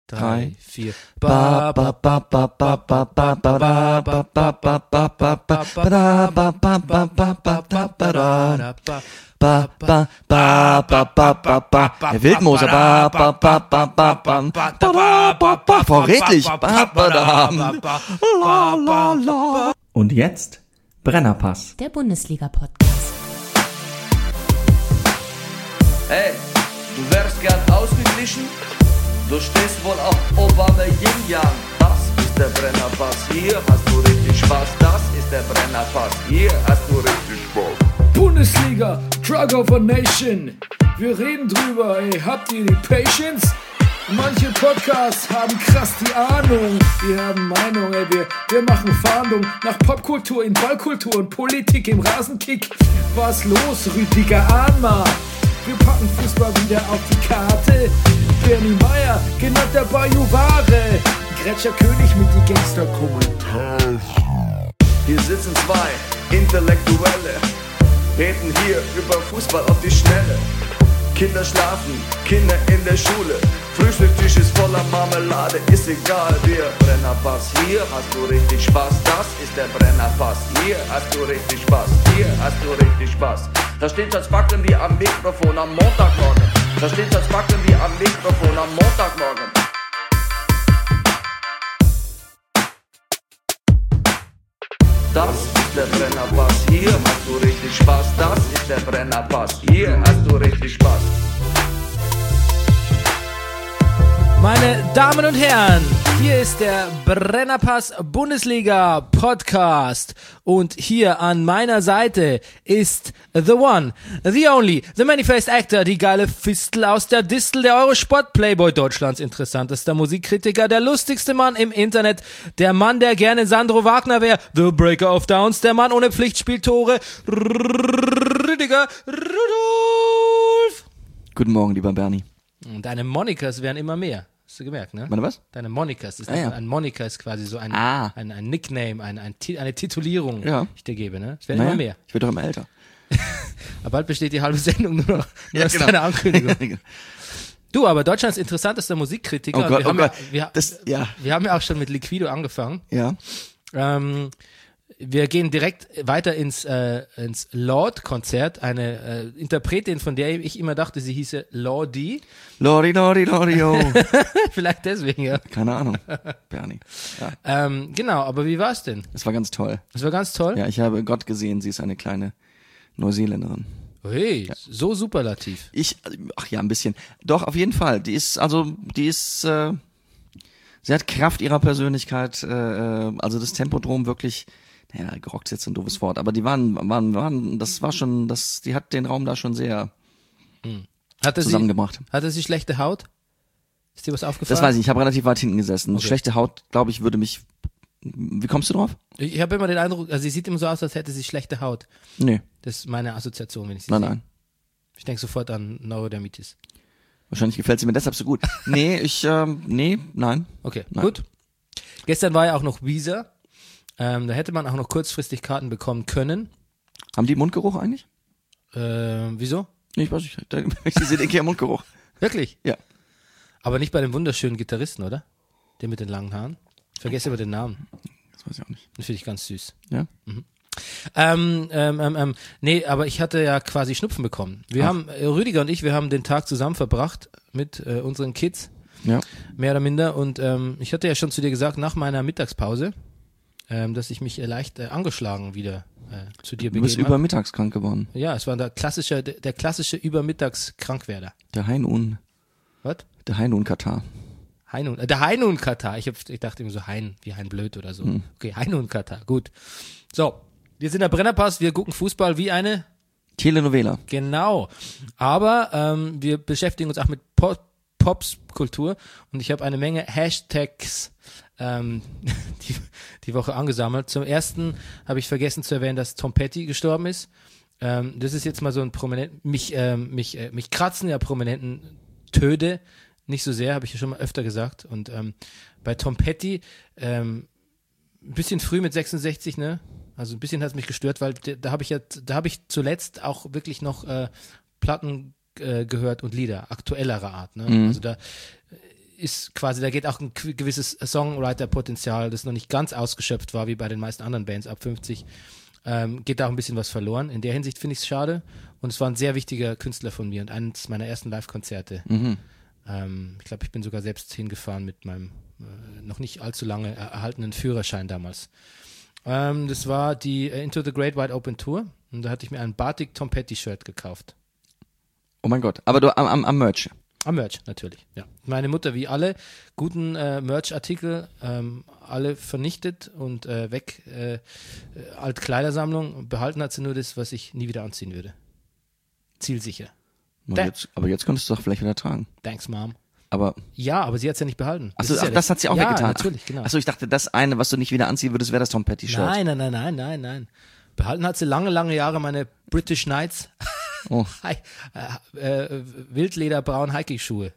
3, 4. Ba ba ba ba ba ba ba ba ba ba ba ba ba ba ba ba ba ba ba. Herr Wildmoser, ba ba ba ba ba ba. Frau Redlich, ba ba da. La la la. Und jetzt Brennerpass. Der Bundesliga-Podcast. Hey, du wärst gern ausgeglichen? Du stehst wohl auf Obama Yin-Yang. Das ist der Brennerpass, hier hast du richtig Spaß. Das ist der Brennerpass, hier hast du richtig Spaß. Bundesliga, Drug of a Nation. Wir reden drüber, ey, habt ihr die Patience? Manche Podcasts haben krass die Ahnung. Wir haben Meinung, ey, wir machen Fahndung nach Popkultur in Ballkultur und Politik im Rasenkick. Was los, Rüdiger Ahnma? Wir packen Fußball wieder auf die Karte. Bernie Meyer, genannt der Bajuware. Gretscher König mit die Gangster-Kommentare. Hier sitzen zwei Intellektuelle, reden hier über Fußball auf die Schnelle. Kinder schlafen, Kinder in der Schule. Frühstückstisch ist voller Marmelade, ist egal, wir Brennerpass. Hier hast du richtig Spaß, das ist der Brennerpass. Hier hast du richtig Spaß, hier hast du richtig Spaß. Da steht das Backen wie am Mikrofon am Montagmorgen. Da steht das Backen wie am Mikrofon am Montagmorgen. Das ist der Brennerpass, hier hast du richtig Spaß. Das ist der Brennerpass, hier hast du richtig Spaß. Meine Damen und Herren, hier ist der Brennerpass Bundesliga Podcast und hier an meiner Seite ist the one, the only, the many-faced actor, die geile Fistel aus der Distel, der Eurosport-Playboy Deutschlands interessantester Musikkritiker, der lustigste Mann im Internet, der Mann, der gerne Sandro Wagner wäre, the Breaker of Downs, der Mann ohne Pflichtspieltore, Rüdiger Rudolf. Guten Morgen, lieber Bernie. Und deine Monikers werden immer mehr. Hast du gemerkt, ne? Meine was? Deine Monikers. Ja. Ein Moniker ist quasi so ein Nickname, eine Titulierung, Ja. die ich dir gebe, ne? Es werden immer mehr. Ich werde doch immer älter. Aber bald besteht die halbe Sendung nur noch aus deiner Ankündigung. Du, aber Deutschlands interessantester Musikkritiker. Oh Gott, wir haben ja auch schon mit Liquido angefangen. Ja. Wir gehen direkt weiter ins Lord-Konzert. Eine Interpretin, von der ich immer dachte, sie hieße Lordi. Lordi, oh. Vielleicht deswegen, ja. Keine Ahnung, Bernie. Ja. Genau, aber wie war's denn? Es war ganz toll. Es war ganz toll. Ja, ich habe Gott gesehen, sie ist eine kleine Neuseeländerin. Hey, Ja. so superlativ. Ein bisschen. Doch, auf jeden Fall. Sie hat Kraft ihrer Persönlichkeit, also das Tempodrom wirklich, gerockt ist jetzt ein doofes Wort, aber die die hat den Raum da schon sehr zusammengebracht. Hatte sie schlechte Haut? Ist dir was aufgefallen? Das weiß ich, ich habe relativ weit hinten gesessen. Okay. Schlechte Haut, glaube ich, würde mich, wie kommst du drauf? Ich habe immer den Eindruck, also sie sieht immer so aus, als hätte sie schlechte Haut. Nee. Das ist meine Assoziation, wenn ich sie sehe. Nein. Ich denke sofort an Neurodermitis. Wahrscheinlich gefällt sie mir deshalb so gut. Nein. Okay, Nein. gut. Gestern war ja auch noch Weezer. Da hätte man auch noch kurzfristig Karten bekommen können. Haben die Mundgeruch eigentlich? Wieso? Nee, ich weiß nicht. Ich sehe den Mundgeruch. Wirklich? Ja. Aber nicht bei dem wunderschönen Gitarristen, oder? Der mit den langen Haaren. Ich vergesse immer den Namen. Das weiß ich auch nicht. Das finde ich ganz süß. Ja? Nee, aber ich hatte ja quasi Schnupfen bekommen. Rüdiger und ich, wir haben den Tag zusammen verbracht mit unseren Kids, Ja. mehr oder minder. Und ich hatte ja schon zu dir gesagt, nach meiner Mittagspause, dass ich mich leicht angeschlagen wieder zu dir Du begeben bist habe. übermittags krank geworden. Ja, es war der klassische Übermittags-Krankwerder. Der Heinun. Was? Der Heinun-Katar. Der Heinun-Katar. Ich dachte immer so wie Hein Blöd oder so. Okay, Heinun-Katar, gut. So, wir sind der Brennerpass, wir gucken Fußball wie eine... Telenovela. Genau. Aber wir beschäftigen uns auch mit Popskultur und ich habe eine Menge Hashtags die Woche angesammelt. Zum ersten habe ich vergessen zu erwähnen, dass Tom Petty gestorben ist. Das ist jetzt mal so ein prominent, mich kratzen ja prominenten Töde nicht so sehr, habe ich ja schon mal öfter gesagt. Und bei Tom Petty ein bisschen früh mit 66, ne? Also ein bisschen hat es mich gestört, weil da habe ich zuletzt auch wirklich noch Platten gehört und Lieder aktuellerer Art, ne? Also da ist quasi, da geht auch ein gewisses Songwriter-Potenzial, das noch nicht ganz ausgeschöpft war, wie bei den meisten anderen Bands ab 50. Geht da auch ein bisschen was verloren. In der Hinsicht finde ich es schade. Und es war ein sehr wichtiger Künstler von mir und eines meiner ersten Live-Konzerte. Ich glaube, ich bin sogar selbst hingefahren mit meinem noch nicht allzu lange erhaltenen Führerschein damals. Das war die Into the Great Wide Open Tour und da hatte ich mir ein Batik Tom Petty Shirt gekauft. Oh mein Gott, aber du am Merch. Am Merch, natürlich, ja. Meine Mutter, wie alle guten Merch-Artikel, alle vernichtet und weg, Altkleidersammlung, behalten hat sie nur das, was ich nie wieder anziehen würde. Zielsicher. Aber jetzt könntest du doch vielleicht wieder tragen. Thanks, Mom. Aber ja, aber sie hat es ja nicht behalten. Achso, das hat sie auch weggetan. Ja, natürlich, genau. Achso, ich dachte, das eine, was du nicht wieder anziehen würdest, wäre das Tom Petty-Shirt. Nein. Behalten hat sie lange Jahre meine British Knights Oh. Wildlederbraun Hiking-Schuhe.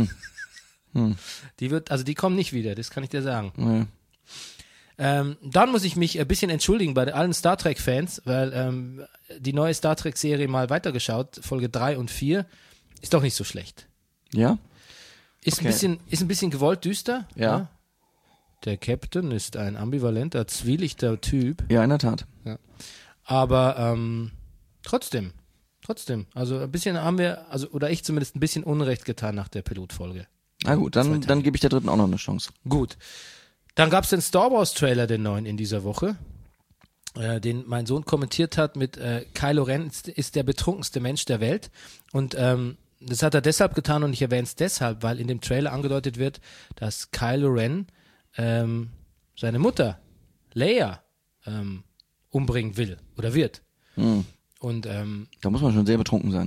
Die kommen nicht wieder, das kann ich dir sagen. Dann muss ich mich ein bisschen entschuldigen bei allen Star Trek-Fans, weil die neue Star Trek-Serie mal weitergeschaut, Folge 3 und 4, ist doch nicht so schlecht. Ja? Ist ein bisschen gewollt düster. Ja. Der Captain ist ein ambivalenter, zwielichter Typ. Ja, in der Tat. Ja. Aber trotzdem. Also ein bisschen haben wir, oder ich zumindest ein bisschen Unrecht getan nach der Pilotfolge. Na gut, dann gebe ich der dritten auch noch eine Chance. Gut. Dann gab es den Star Wars Trailer, den neuen in dieser Woche, den mein Sohn kommentiert hat mit Kylo Ren ist der betrunkenste Mensch der Welt. Und das hat er deshalb getan und ich erwähne es deshalb, weil in dem Trailer angedeutet wird, dass Kylo Ren seine Mutter, Leia, umbringen will oder wird. Und da muss man schon sehr betrunken sein.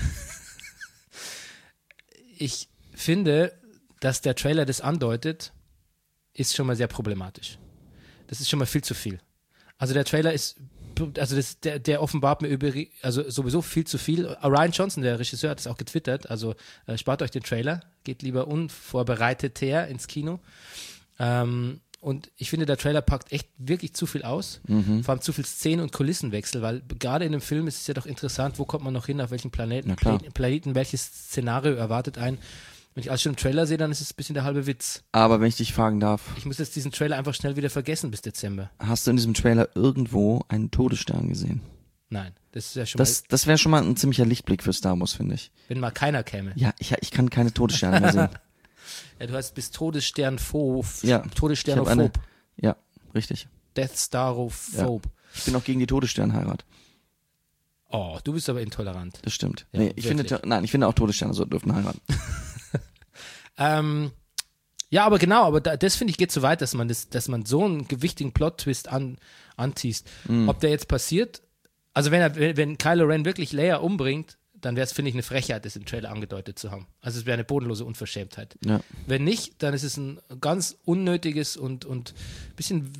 Ich finde, dass der Trailer das andeutet, ist schon mal sehr problematisch. Das ist schon mal viel zu viel. Also der Trailer ist, der offenbart mir sowieso viel zu viel. Ryan Johnson, der Regisseur, hat es auch getwittert, also spart euch den Trailer, geht lieber unvorbereitet her ins Kino. Und ich finde, der Trailer packt echt wirklich zu viel aus, vor allem zu viel Szenen- und Kulissenwechsel, weil gerade in dem Film ist es ja doch interessant, wo kommt man noch hin, auf welchen Planeten, welches Szenario erwartet einen. Wenn ich alles schon im Trailer sehe, dann ist es ein bisschen der halbe Witz. Aber wenn ich dich fragen darf. Ich muss jetzt diesen Trailer einfach schnell wieder vergessen bis Dezember. Hast du in diesem Trailer irgendwo einen Todesstern gesehen? Nein, das ist ja schon das wäre schon mal ein ziemlicher Lichtblick für Star Wars, finde ich. Wenn mal keiner käme. Ja, ich kann keine Todessterne mehr sehen. Ja, du hast Todessternphob. Ja, Todessternophob. Ja, richtig. Death Starophob. Ja. Ich bin auch gegen die Todessternheirat. Oh, du bist aber intolerant. Das stimmt. Ja, nee, ich finde auch Todessterne dürfen heiraten. Ja, aber genau, aber das finde ich geht so weit, dass man so einen gewichtigen Plot-Twist anteast. Ob der jetzt passiert, also wenn Kylo Ren wirklich Leia umbringt, dann wäre es, finde ich, eine Frechheit, das im Trailer angedeutet zu haben. Also es wäre eine bodenlose Unverschämtheit. Ja. Wenn nicht, dann ist es ein ganz unnötiges und bisschen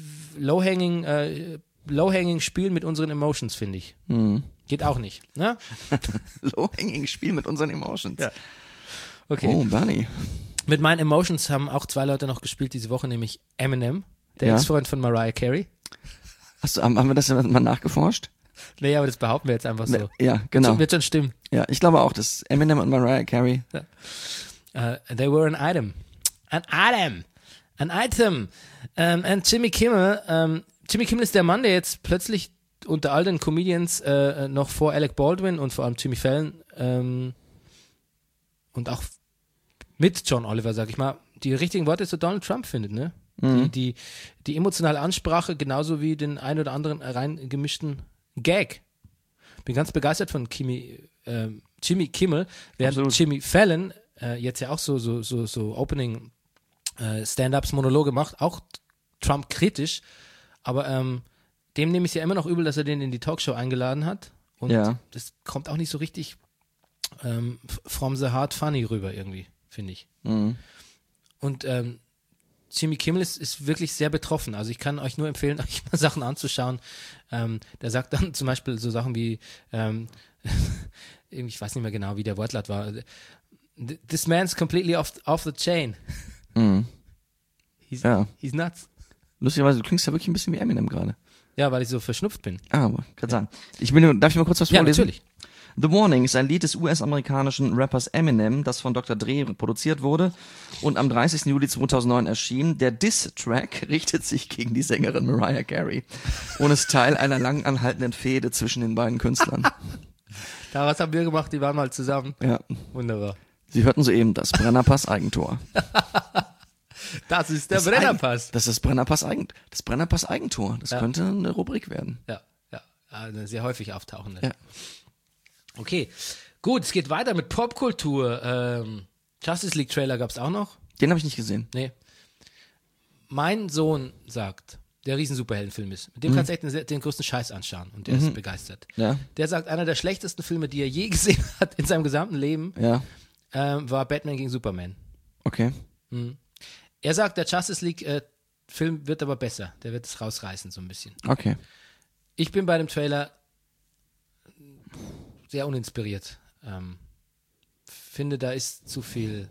low-hanging Spiel mit unseren Emotions, finde ich. Geht auch nicht. Ne? Low-hanging Spiel mit unseren Emotions. Ja. Okay. Oh, Bernie. Mit meinen Emotions haben auch 2 Leute noch gespielt diese Woche, nämlich Eminem, der Ex-Freund von Mariah Carey. Haben wir das mal nachgeforscht? Nee, aber das behaupten wir jetzt einfach so. Ja, genau. Wird schon stimmen. Ja, ich glaube auch, dass Eminem und Mariah Carey. They were an item. An item. Und Jimmy Kimmel ist der Mann, der jetzt plötzlich unter all den Comedians noch vor Alec Baldwin und vor allem Jimmy Fallon und auch mit John Oliver, sag ich mal, die richtigen Worte zu Donald Trump findet, ne? Die emotionale Ansprache genauso wie den ein oder anderen reingemischten Gag. Bin ganz begeistert von Jimmy Kimmel, während Absolut. Jimmy Fallon jetzt ja auch so Opening Stand-Ups, Monologe macht, auch Trump kritisch, aber dem nehme ich es ja immer noch übel, dass er den in die Talkshow eingeladen hat und das kommt auch nicht so richtig from the heart funny rüber irgendwie, finde ich. Und Jimmy Kimmel ist wirklich sehr betroffen. Also ich kann euch nur empfehlen, euch mal Sachen anzuschauen. Der sagt dann zum Beispiel so Sachen wie, ich weiß nicht mehr genau, wie der Wortlaut war. This man's completely off the chain. He's nuts. Lustigerweise, du klingst ja wirklich ein bisschen wie Eminem gerade. Ja, weil ich so verschnupft bin. Aber kann sagen. Darf ich mal kurz was vorlesen? Ja, natürlich. The Warning ist ein Lied des US-amerikanischen Rappers Eminem, das von Dr. Dre produziert wurde und am 30. Juli 2009 erschien. Der Diss-Track richtet sich gegen die Sängerin Mariah Carey und ist Teil einer lang anhaltenden Fehde zwischen den beiden Künstlern. Was haben wir gemacht? Die waren mal zusammen. Ja. Wunderbar. Sie hörten soeben das Brennerpass-Eigentor. Das ist der Brennerpass. Das ist das Brennerpass-Eigentor. Das könnte eine Rubrik werden. Ja. Eine sehr häufig auftauchende. Ja. Okay, gut, es geht weiter mit Popkultur. Justice League Trailer gab es auch noch? Den habe ich nicht gesehen. Nee. Mein Sohn sagt, der riesen Superheldenfilm ist. Mit dem kannst du echt den größten Scheiß anschauen und der ist begeistert. Ja. Der sagt, einer der schlechtesten Filme, die er je gesehen hat in seinem gesamten Leben, Ja. war Batman gegen Superman. Okay. Er sagt, der Justice League Film wird aber besser. Der wird es rausreißen so ein bisschen. Okay. Ich bin bei dem Trailer sehr uninspiriert. Finde, da ist zu viel.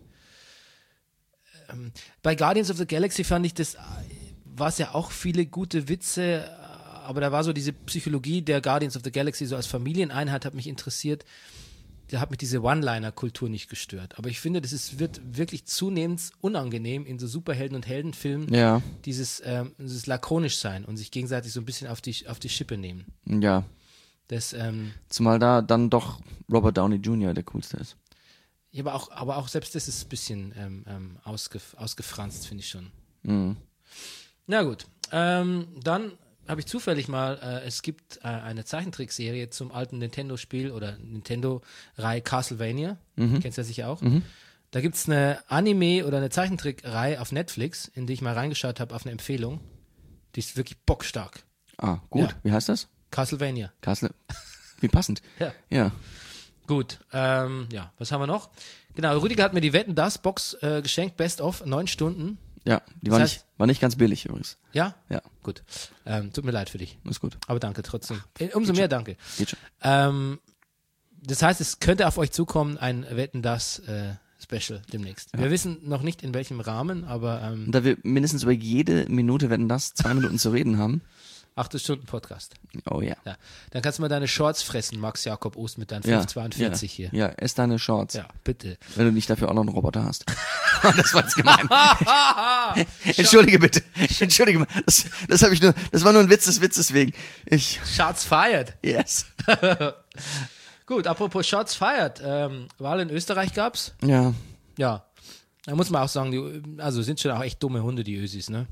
Bei Guardians of the Galaxy fand ich das, war es ja auch viele gute Witze, aber da war so diese Psychologie der Guardians of the Galaxy so als Familieneinheit hat mich interessiert. Da hat mich diese One-Liner-Kultur nicht gestört. Aber ich finde, wird wirklich zunehmend unangenehm in so Superhelden- und Heldenfilmen, Ja. dieses lakonisch sein und sich gegenseitig so ein bisschen auf die Schippe nehmen. Ja. Das, Zumal da dann doch Robert Downey Jr. der coolste ist. ja, aber auch selbst das ist ein bisschen ausgefranst, finde ich schon. Mhm. Na gut, dann habe ich zufällig mal, es gibt eine Zeichentrickserie zum alten Nintendo-Spiel oder Nintendo-Reihe Castlevania, kennst du ja sicher auch. Da gibt es eine Anime- oder eine Zeichentrickreihe auf Netflix, in die ich mal reingeschaut habe auf eine Empfehlung. Die ist wirklich bockstark. Ah, gut. Ja. Wie heißt das? Castlevania. Wie passend. Ja. Ja. Gut, ja, was haben wir noch? Genau, Rüdiger hat mir die Wetten, das Box geschenkt, Best of, 9 Stunden. Ja, die Das war heißt- nicht ganz billig übrigens. Ja? Ja, Gut. Tut mir leid für dich. ist gut. Aber danke trotzdem. Umso mehr danke. Geht schon. Das heißt, es könnte auf euch zukommen, ein Wetten, das Special demnächst. Wir wissen noch nicht in welchem Rahmen, aber Und da wir mindestens über jede Minute, wenn das 2 Minuten zu reden haben. 8 Stunden Podcast. Oh ja. Ja. Dann kannst du mal deine Shorts fressen, Max Jakob Ost, mit deinen Ja, 5,42 hier. Ja, ess deine Shorts. Ja, bitte. Wenn du nicht dafür auch noch einen Roboter hast. Das war jetzt gemein. Entschuldige bitte. Entschuldige mal. Das habe ich nur, das war nur ein Witz des Witzes wegen. Shots fired. Yes. Gut, apropos Shots fired. Wahl in Österreich gab's. Ja. Ja. Da muss man auch sagen, sind schon auch echt dumme Hunde, die Ösis, ne?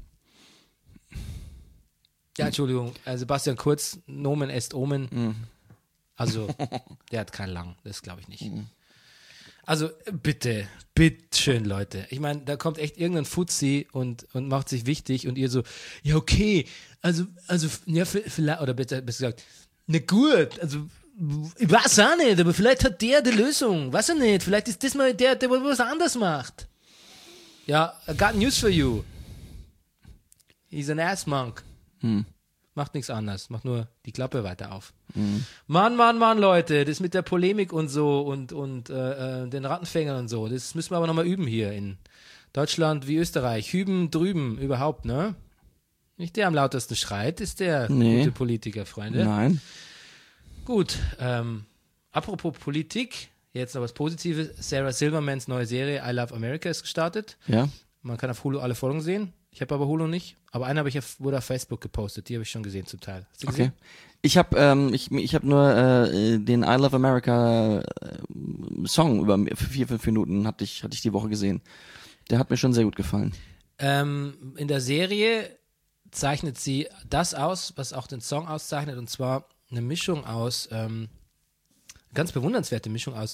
Ja, Entschuldigung, Sebastian Kurz, Nomen est Omen. Also, der hat keinen Lang, das glaube ich nicht. Also, bitte schön, Leute. Ich meine, da kommt echt irgendein Fuzzi und macht sich wichtig und ihr so, ja, okay, also, ja, vielleicht, oder besser gesagt, na gut, also, ich weiß auch nicht, aber vielleicht hat der die Lösung, weiß ich nicht, vielleicht ist das mal der was anderes macht. Ja, I got news for you. He's an ass monk. Macht nichts anderes, macht nur die Klappe weiter auf. Mann, Leute, das mit der Polemik und so und den Rattenfängern und so, das müssen wir aber nochmal üben hier in Deutschland wie Österreich. Hüben, drüben, überhaupt, ne? Nicht der am lautesten schreit, ist der gute Politiker, Freunde. Nein. Gut, apropos Politik, jetzt noch was Positives. Sarah Silvermans neue Serie I Love America ist gestartet. Ja. Man kann auf Hulu alle Folgen sehen. Ich habe aber Hulu nicht. Aber eine wurde auf Facebook gepostet. Die habe ich schon gesehen zum Teil. Hast du gesehen? Okay. Ich hab nur den I Love America Song über 4-5 Minuten hatte ich die Woche gesehen. Der hat mir schon sehr gut gefallen. In der Serie zeichnet sie das aus, was auch den Song auszeichnet, und zwar eine Mischung aus, ganz bewundernswerte Mischung aus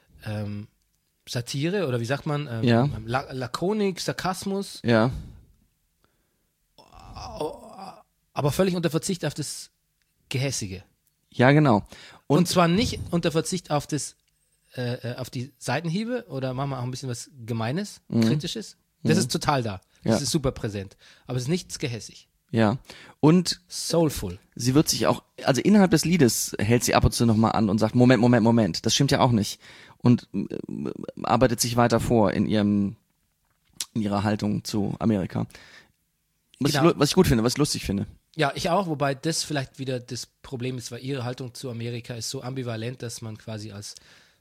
Satire oder wie sagt man, Ja. Lakonik, Sarkasmus, Ja. aber völlig unter Verzicht auf das Gehässige. Ja, genau. Und zwar nicht unter Verzicht auf das, auf die Seitenhiebe oder machen wir auch ein bisschen was Gemeines, Kritisches. Das ist total da. Das Ja. ist super präsent. Aber es ist nichts gehässig. Ja. Und Soulful. sie wird sich auch, also innerhalb des Liedes hält sie ab und zu nochmal an und sagt, Moment. Das stimmt ja auch nicht. Und arbeitet sich weiter vor in ihrer Haltung zu Amerika. Was Genau. ich gut finde, was ich lustig finde. Ja, ich auch, wobei das vielleicht wieder das Problem ist, weil ihre Haltung zu Amerika ist so ambivalent, dass man quasi als,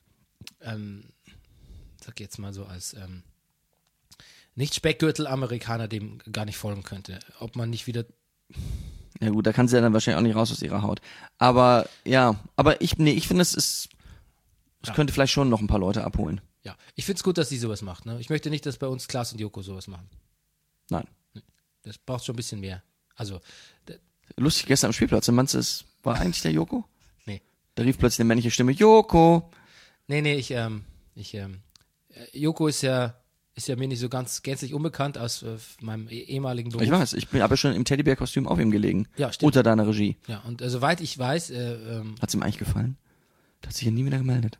sag jetzt mal so, als Nicht-Speckgürtel-Amerikaner dem gar nicht folgen könnte. Ob man nicht wieder. Ja gut, da kann sie ja dann wahrscheinlich auch nicht raus aus ihrer Haut. Aber ich finde, es könnte vielleicht schon noch ein paar Leute abholen. Ja, ich finde es gut, dass sie sowas macht. Ne? Ich möchte nicht, dass bei uns Klaas und Joko sowas machen. Nein. Das braucht schon ein bisschen mehr. Also, Lustig, gestern am Spielplatz, meinst du, es war eigentlich der Joko? nee. Da rief plötzlich eine männliche Stimme, Joko. Nee, Joko ist ja mir nicht so ganz gänzlich unbekannt aus meinem ehemaligen Beruf. Ich weiß, ich bin aber schon im Teddybär-Kostüm auf ihm gelegen. Ja, stimmt. Unter deiner Regie. Ja, und soweit ich weiß, Hat's ihm eigentlich gefallen? Der hat sich ja nie wieder gemeldet.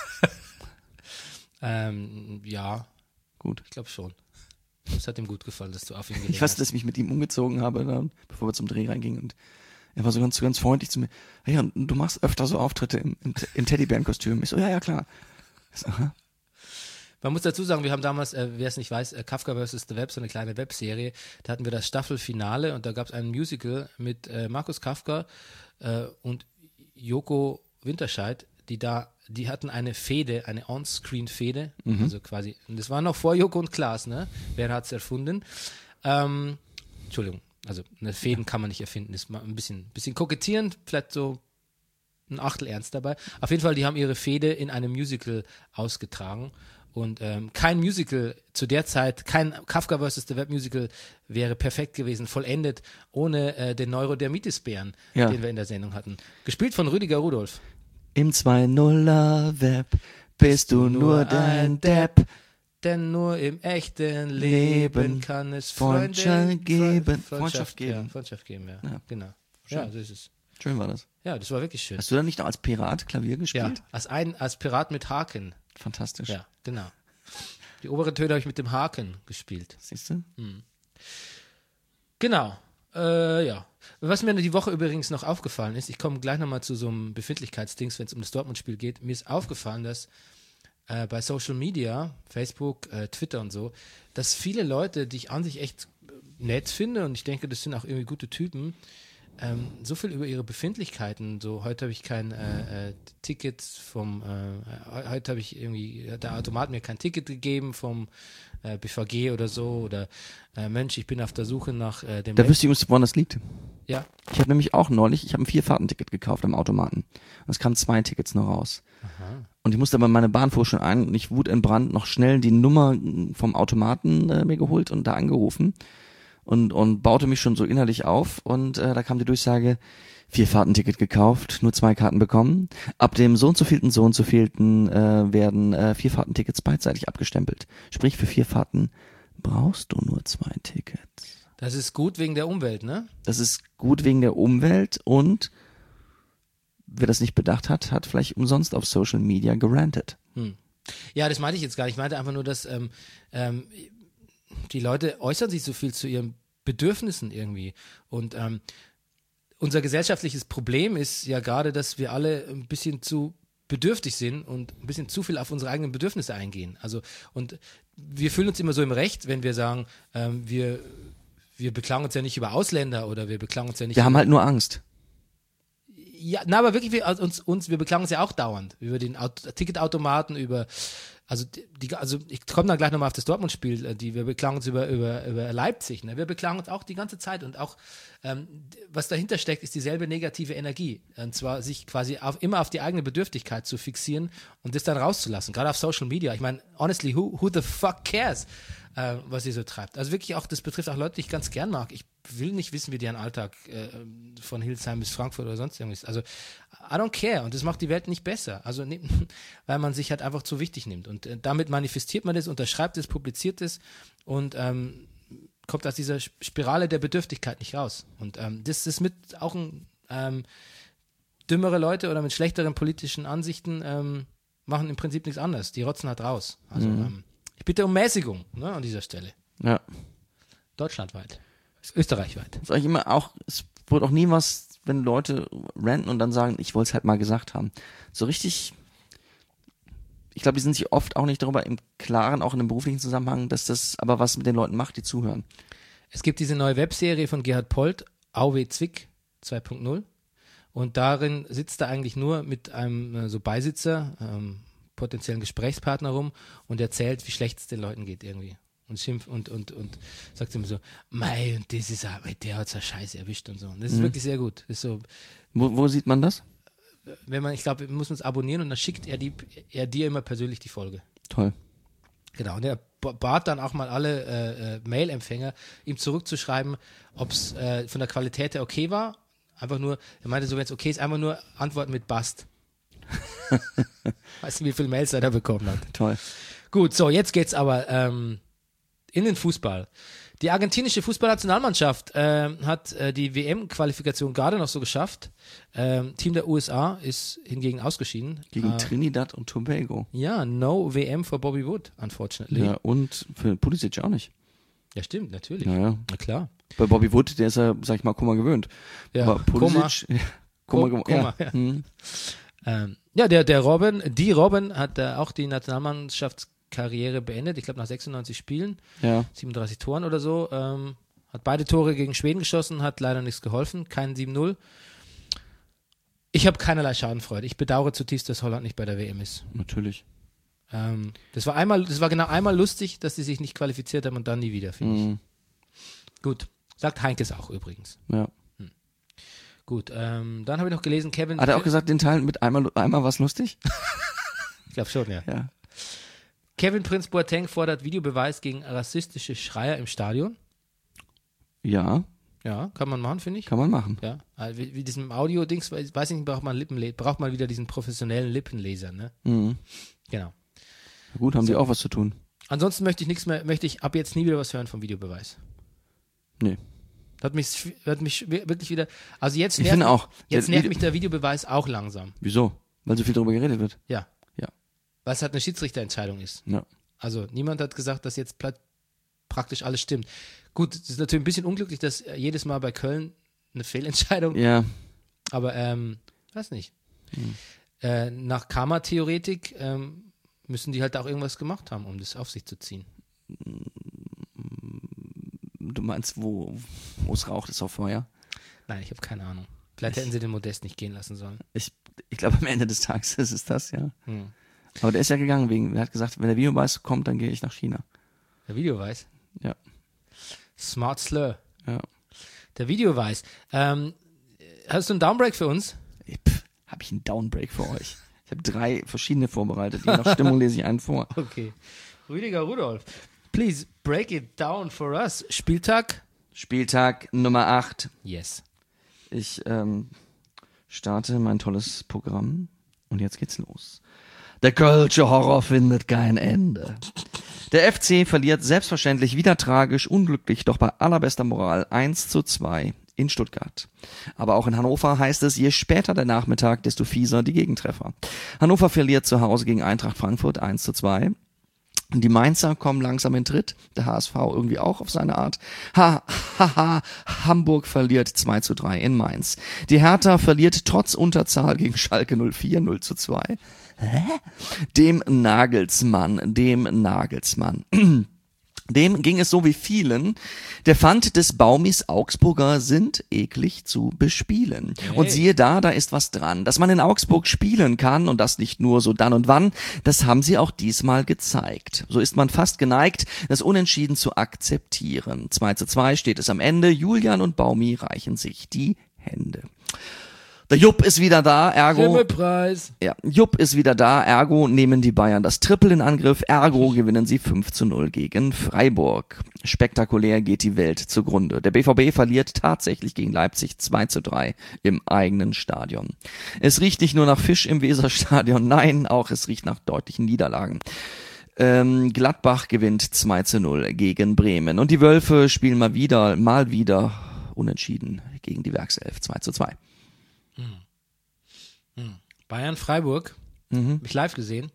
ja, Gut. ich glaube schon. Es hat ihm gut gefallen, dass du auf ihn gelegen Ich weiß, hast. dass ich mich mit ihm umgezogen habe, dann, bevor wir zum Dreh reingingen. Und er war so ganz freundlich zu mir. Ja, und du machst öfter so Auftritte im Teddybärenkostüm. Ich so, ja, klar. Ich so, aha. Man muss dazu sagen, wir haben damals, wer es nicht weiß, Kafka vs. The Web, so eine kleine Webserie. Da hatten wir das Staffelfinale und da gab es ein Musical mit Markus Kafka und Joko Winterscheid, die hatten eine Fehde, eine On-Screen-Fehde, also quasi, und das war noch vor Joko und Klaas, ne? Wer hat's erfunden? Entschuldigung, also eine Fäden kann man nicht erfinden, ist mal ein bisschen kokettierend, vielleicht so ein Achtel ernst dabei. Auf jeden Fall, die haben ihre Fehde in einem Musical ausgetragen. Und kein Musical zu der Zeit, kein Kafka vs. The Web Musical wäre perfekt gewesen, vollendet, ohne den Neurodermitis-Bären, den wir in der Sendung hatten. Gespielt von Rüdiger Rudolph. Im 2.0er Web bist du nur dein Depp. Denn nur im echten Leben kann es Freundschaft geben. Freundschaft geben, ja. Genau. Ja, so ist es. Schön war das. Ja, das war wirklich schön. Hast du dann nicht noch als Pirat Klavier Ja, gespielt? als Pirat mit Haken. Fantastisch. Ja, genau. Die oberen Töne habe ich mit dem Haken gespielt. Siehst du? Genau. Ja. Was mir die Woche übrigens noch aufgefallen ist, ich komme gleich nochmal zu so einem Befindlichkeitsdings, wenn es um das Dortmund-Spiel geht. Mir ist aufgefallen, dass bei Social Media, Facebook, Twitter und so, dass viele Leute, die ich an sich echt nett finde und ich denke, das sind auch irgendwie gute Typen, so viel über ihre Befindlichkeiten, so heute habe ich kein Ticket heute habe ich irgendwie, hat der Automat mir kein Ticket gegeben vom BVG oder so oder Mensch, ich bin auf der Suche nach dem Da wüsste ich übrigens, woran das liegt. Ja. Ich habe nämlich auch neulich, ich habe ein 4-Fahrten-Ticket gekauft am Automaten. Und es kamen 2 Tickets noch raus. Aha. Und ich musste aber meine Bahn fuhr schon ein und ich wutentbrannt noch schnell die Nummer vom Automaten mir geholt und da angerufen. Und baute mich schon so innerlich auf und da kam die Durchsage, 4-Fahrten-Ticket gekauft, nur 2 Karten bekommen. Ab dem so und so vielten werden 4-Fahrten-Tickets beidseitig abgestempelt. Sprich, für 4 Fahrten brauchst du nur 2 Tickets. Das ist gut wegen der Umwelt, ne? Das ist gut wegen der Umwelt und wer das nicht bedacht hat, hat vielleicht umsonst auf Social Media gerantet. Ja, das meinte ich jetzt gar nicht. Ich meinte einfach nur, dass die Leute äußern sich so viel zu ihren Bedürfnissen irgendwie. Und unser gesellschaftliches Problem ist ja gerade, dass wir alle ein bisschen zu bedürftig sind und ein bisschen zu viel auf unsere eigenen Bedürfnisse eingehen. Also, und wir fühlen uns immer so im Recht, wenn wir sagen, wir beklagen uns ja nicht über Ausländer oder wir beklagen uns ja nicht Wir haben halt nur Angst. Ja, na, aber wirklich, wir beklagen uns ja auch dauernd über den Ticketautomaten, also ich komme dann gleich nochmal auf das Dortmund-Spiel, wir beklagen uns über Leipzig, ne? Wir beklagen uns auch die ganze Zeit und auch, was dahinter steckt, ist dieselbe negative Energie. Und zwar sich quasi immer auf die eigene Bedürftigkeit zu fixieren und das dann rauszulassen, gerade auf Social Media. Ich meine, honestly, who the fuck cares, was ihr so treibt? Also wirklich auch, das betrifft auch Leute, die ich ganz gern mag. Ich will nicht wissen, wie deren Alltag von Hildesheim bis Frankfurt oder sonst irgendwas ist. Also, I don't care. Und das macht die Welt nicht besser. Also, weil man sich halt einfach zu wichtig nimmt. Und damit manifestiert man das, unterschreibt es, publiziert es und kommt aus dieser Spirale der Bedürftigkeit nicht raus. Und das ist mit auch dümmere Leute oder mit schlechteren politischen Ansichten machen im Prinzip nichts anderes. Die rotzen halt raus. Also, ich bitte um Mäßigung, ne, an dieser Stelle. Ja. Deutschlandweit. Österreichweit. Sag ich immer auch, es wurde auch nie was, wenn Leute ranten und dann sagen, ich wollte es halt mal gesagt haben. So richtig, ich glaube, die sind sich oft auch nicht darüber im Klaren, auch in dem beruflichen Zusammenhang, dass das aber was mit den Leuten macht, die zuhören. Es gibt diese neue Webserie von Gerhard Polt, AW Zwick 2.0 und darin sitzt er eigentlich nur mit einem so Beisitzer, potenziellen Gesprächspartner rum und erzählt, wie schlecht es den Leuten geht irgendwie. Und schimpft und sagt immer so, mei, und das ist der hat so Scheiße erwischt und so. Und das ist wirklich sehr gut. Das ist so, Wo sieht man das? ich glaube, wir müssen uns abonnieren und dann schickt er dir immer persönlich die Folge. Toll. Genau, und er bat dann auch mal alle Mail-Empfänger, ihm zurückzuschreiben, ob es von der Qualität her okay war. Einfach nur, er meinte so, wenn es okay ist, einfach nur antworten mit Bast. Weißt du, wie viele Mails er da bekommen hat? Toll. Gut, so, jetzt geht's aber in den Fußball. Die argentinische Fußballnationalmannschaft hat die WM-Qualifikation gerade noch so geschafft. Team der USA ist hingegen ausgeschieden. Gegen Trinidad und Tobago. Ja, no WM for Bobby Wood, unfortunately. Ja, und für Pulisic auch nicht. Ja, stimmt, natürlich. Ja. Na klar. Bei Bobby Wood, der ist ja, sag ich mal, Kummer gewöhnt. Ja, aber Pulisic, Kummer. Ja, der Robin hat auch die Nationalmannschaftskarriere beendet. Ich glaube nach 96 Spielen, 37 Toren oder so. Hat beide Tore gegen Schweden geschossen, hat leider nichts geholfen, kein 7-0. Ich habe keinerlei Schadenfreude. Ich bedauere zutiefst, dass Holland nicht bei der WM ist. Natürlich. Das war genau einmal lustig, dass sie sich nicht qualifiziert haben und dann nie wieder, finde ich. Gut, sagt Heinkes auch übrigens. Ja. Gut, dann habe ich noch gelesen, Kevin... Hat er auch gesagt, den Teil mit einmal was lustig? Ich glaube schon, ja. Ja. Kevin Prince Boateng fordert Videobeweis gegen rassistische Schreier im Stadion. Ja. Ja, kann man machen, finde ich. Kann man machen. Ja, also wie diesem Audio-Dings, weiß ich nicht, braucht man wieder diesen professionellen Lippenleser, ne? Mhm. Genau. Na gut, haben die auch was zu tun. Ansonsten möchte ich ab jetzt nie wieder was hören vom Videobeweis. Nee. Hat mich wirklich wieder, also jetzt Ich finde auch. Jetzt nervt mich der Videobeweis auch langsam. Wieso? Weil so viel darüber geredet wird. Ja. Ja. Weil es halt eine Schiedsrichterentscheidung ist. Ja. Also niemand hat gesagt, dass jetzt praktisch alles stimmt. Gut, es ist natürlich ein bisschen unglücklich, dass jedes Mal bei Köln eine Fehlentscheidung. Ja. Aber, weiß nicht. Nach Karma-Theoretik müssen die halt auch irgendwas gemacht haben, um das auf sich zu ziehen. Du meinst, wo es raucht, ist auch Feuer? Nein, ich habe keine Ahnung. Vielleicht hätten sie den Modest nicht gehen lassen sollen. Ich glaube, am Ende des Tages ist es das, ja. Aber der ist ja gegangen er hat gesagt, wenn der Videobeweis kommt, dann gehe ich nach China. Der Videobeweis? Ja. Smart Slur. Ja. Der Videobeweis. Hast du einen Downbreak für uns? Habe ich einen Downbreak für euch? Ich habe 3 verschiedene vorbereitet. Je nach Stimmung lese ich einen vor. Okay. Rüdiger Rudolf. Please break it down for us. Spieltag Nummer 8. Yes. Ich starte mein tolles Programm und jetzt geht's los. Der Kölsche Horror findet kein Ende. Der FC verliert selbstverständlich wieder tragisch, unglücklich, doch bei allerbester Moral 1:2 in Stuttgart. Aber auch in Hannover heißt es, je später der Nachmittag, desto fieser die Gegentreffer. Hannover verliert zu Hause gegen Eintracht Frankfurt 1:2. Die Mainzer kommen langsam in Tritt, der HSV irgendwie auch auf seine Art. Hamburg verliert 2:3 in Mainz. Die Hertha verliert trotz Unterzahl gegen Schalke 04 0:2. Dem Nagelsmann. Dem ging es so wie vielen. Der Pfand des Baumis Augsburger sind eklig zu bespielen. Hey. Und siehe da ist was dran. Dass man in Augsburg spielen kann und das nicht nur so dann und wann, das haben sie auch diesmal gezeigt. So ist man fast geneigt, das Unentschieden zu akzeptieren. 2:2 steht es am Ende. Julian und Baumi reichen sich die Hände. Der Jupp ist wieder da, ergo... Jupp ist wieder da, ergo nehmen die Bayern das Triple in Angriff, ergo gewinnen sie 5:0 gegen Freiburg. Spektakulär geht die Welt zugrunde. Der BVB verliert tatsächlich gegen Leipzig 2:3 im eigenen Stadion. Es riecht nicht nur nach Fisch im Weserstadion, nein, auch es riecht nach deutlichen Niederlagen. Gladbach gewinnt 2:0 gegen Bremen. Und die Wölfe spielen mal wieder unentschieden gegen die Werkself 2:2. Bayern-Freiburg, habe ich live gesehen.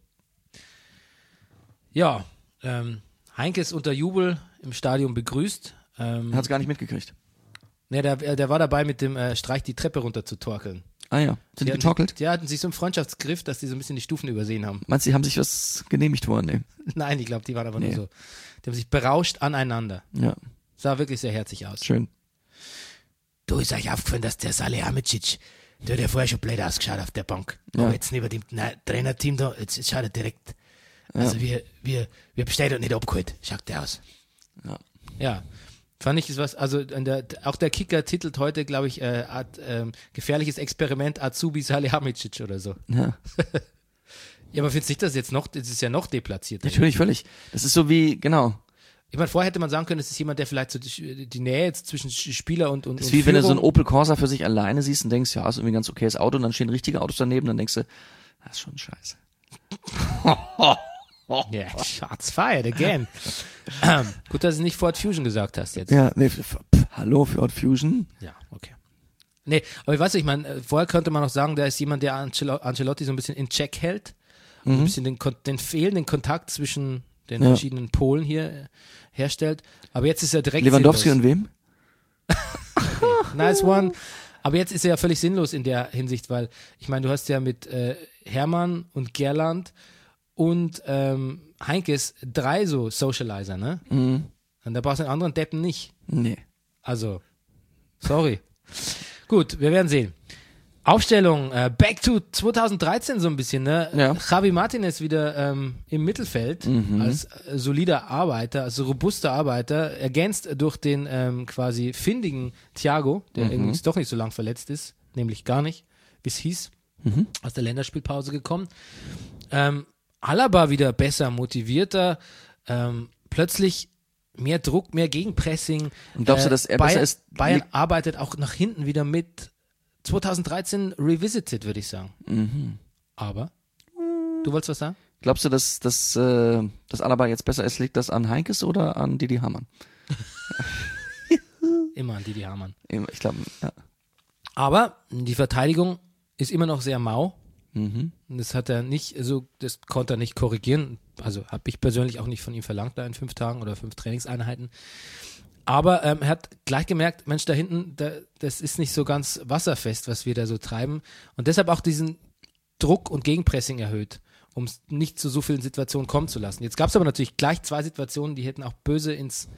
Ja, Heinke ist unter Jubel im Stadion begrüßt. Hat's gar nicht mitgekriegt. Ne, der war dabei mit dem Streich die Treppe runter zu torkeln. Ah ja, sind die getorkelt? Die hatten sich so einen Freundschaftsgriff, dass die so ein bisschen die Stufen übersehen haben. Meinst du, die haben sich was genehmigt worden? Nee. Nein, ich glaube, die waren aber nur so. Die haben sich berauscht aneinander. Ja. Sah wirklich sehr herzig aus. Schön. Du, ist euch aufgefallen, dass der Salihamidzic, der hat ja vorher schon blöd ausgeschaut auf der Bank. Aber jetzt neben dem Trainerteam da, jetzt schaut er direkt. Also wir bestellen und nicht abgeholt, schaut der aus. Ja. Fand ich ist was, also auch der Kicker titelt heute, glaube ich, gefährliches Experiment Azubi Salihamidzic oder so. Ja. Ja, aber findest du nicht, das ist ja noch deplatziert. Natürlich, völlig. Das ist so wie, genau. Ich meine, vorher hätte man sagen können, es ist jemand, der vielleicht so die Nähe jetzt zwischen Spieler und Das ist wie wenn du so einen Opel Corsa für sich alleine siehst und denkst, ja, ist irgendwie ein ganz okayes Auto und dann stehen richtige Autos daneben, dann denkst du, das ist schon scheiße. Yeah, shots fired again. Gut, dass du nicht Ford Fusion gesagt hast jetzt. Ja, nee, hallo, Ford Fusion. Ja, okay. Nee, aber ich weiß nicht, ich meine, vorher könnte man noch sagen, der ist jemand, der Ancelotti so ein bisschen in Check hält. Ein bisschen den fehlenden Kontakt zwischen den verschiedenen Polen hier herstellt. Aber jetzt ist er direkt Lewandowski sinnlos. und wem? Nice one. Aber jetzt ist er ja völlig sinnlos in der Hinsicht, weil, ich meine, du hast ja mit Hermann und Gerland und Heinkes 3 so Socializer, ne? Und da brauchst du einen anderen Deppen nicht. Nee. Also, sorry. Gut, wir werden sehen. Aufstellung, back to 2013 so ein bisschen, ne? Ja. Javi Martinez wieder im Mittelfeld als solider Arbeiter, als robuster Arbeiter, ergänzt durch den quasi findigen Thiago, der irgendwie doch nicht so lang verletzt ist, nämlich gar nicht, wie es hieß, aus der Länderspielpause gekommen. Alaba wieder besser, motivierter, plötzlich mehr Druck, mehr Gegenpressing. Und glaubst du, dass er Bayern, besser ist? Bayern arbeitet auch nach hinten wieder mit 2013 revisited, würde ich sagen. Aber, du wolltest was sagen? Glaubst du, dass Alaba jetzt besser ist? Liegt das an Heinkes oder an Didi Hamann? Immer an Didi Hamann. Ich glaube, ja. Aber die Verteidigung ist immer noch sehr mau. Und das hat er nicht, also das konnte er nicht korrigieren. Also habe ich persönlich auch nicht von ihm verlangt, da in 5 Tagen oder 5 Trainingseinheiten. Aber er hat gleich gemerkt, Mensch, da hinten, das ist nicht so ganz wasserfest, was wir da so treiben. Und deshalb auch diesen Druck und Gegenpressing erhöht, um es nicht zu so vielen Situationen kommen zu lassen. Jetzt gab es aber natürlich gleich 2 Situationen, die hätten auch böse ins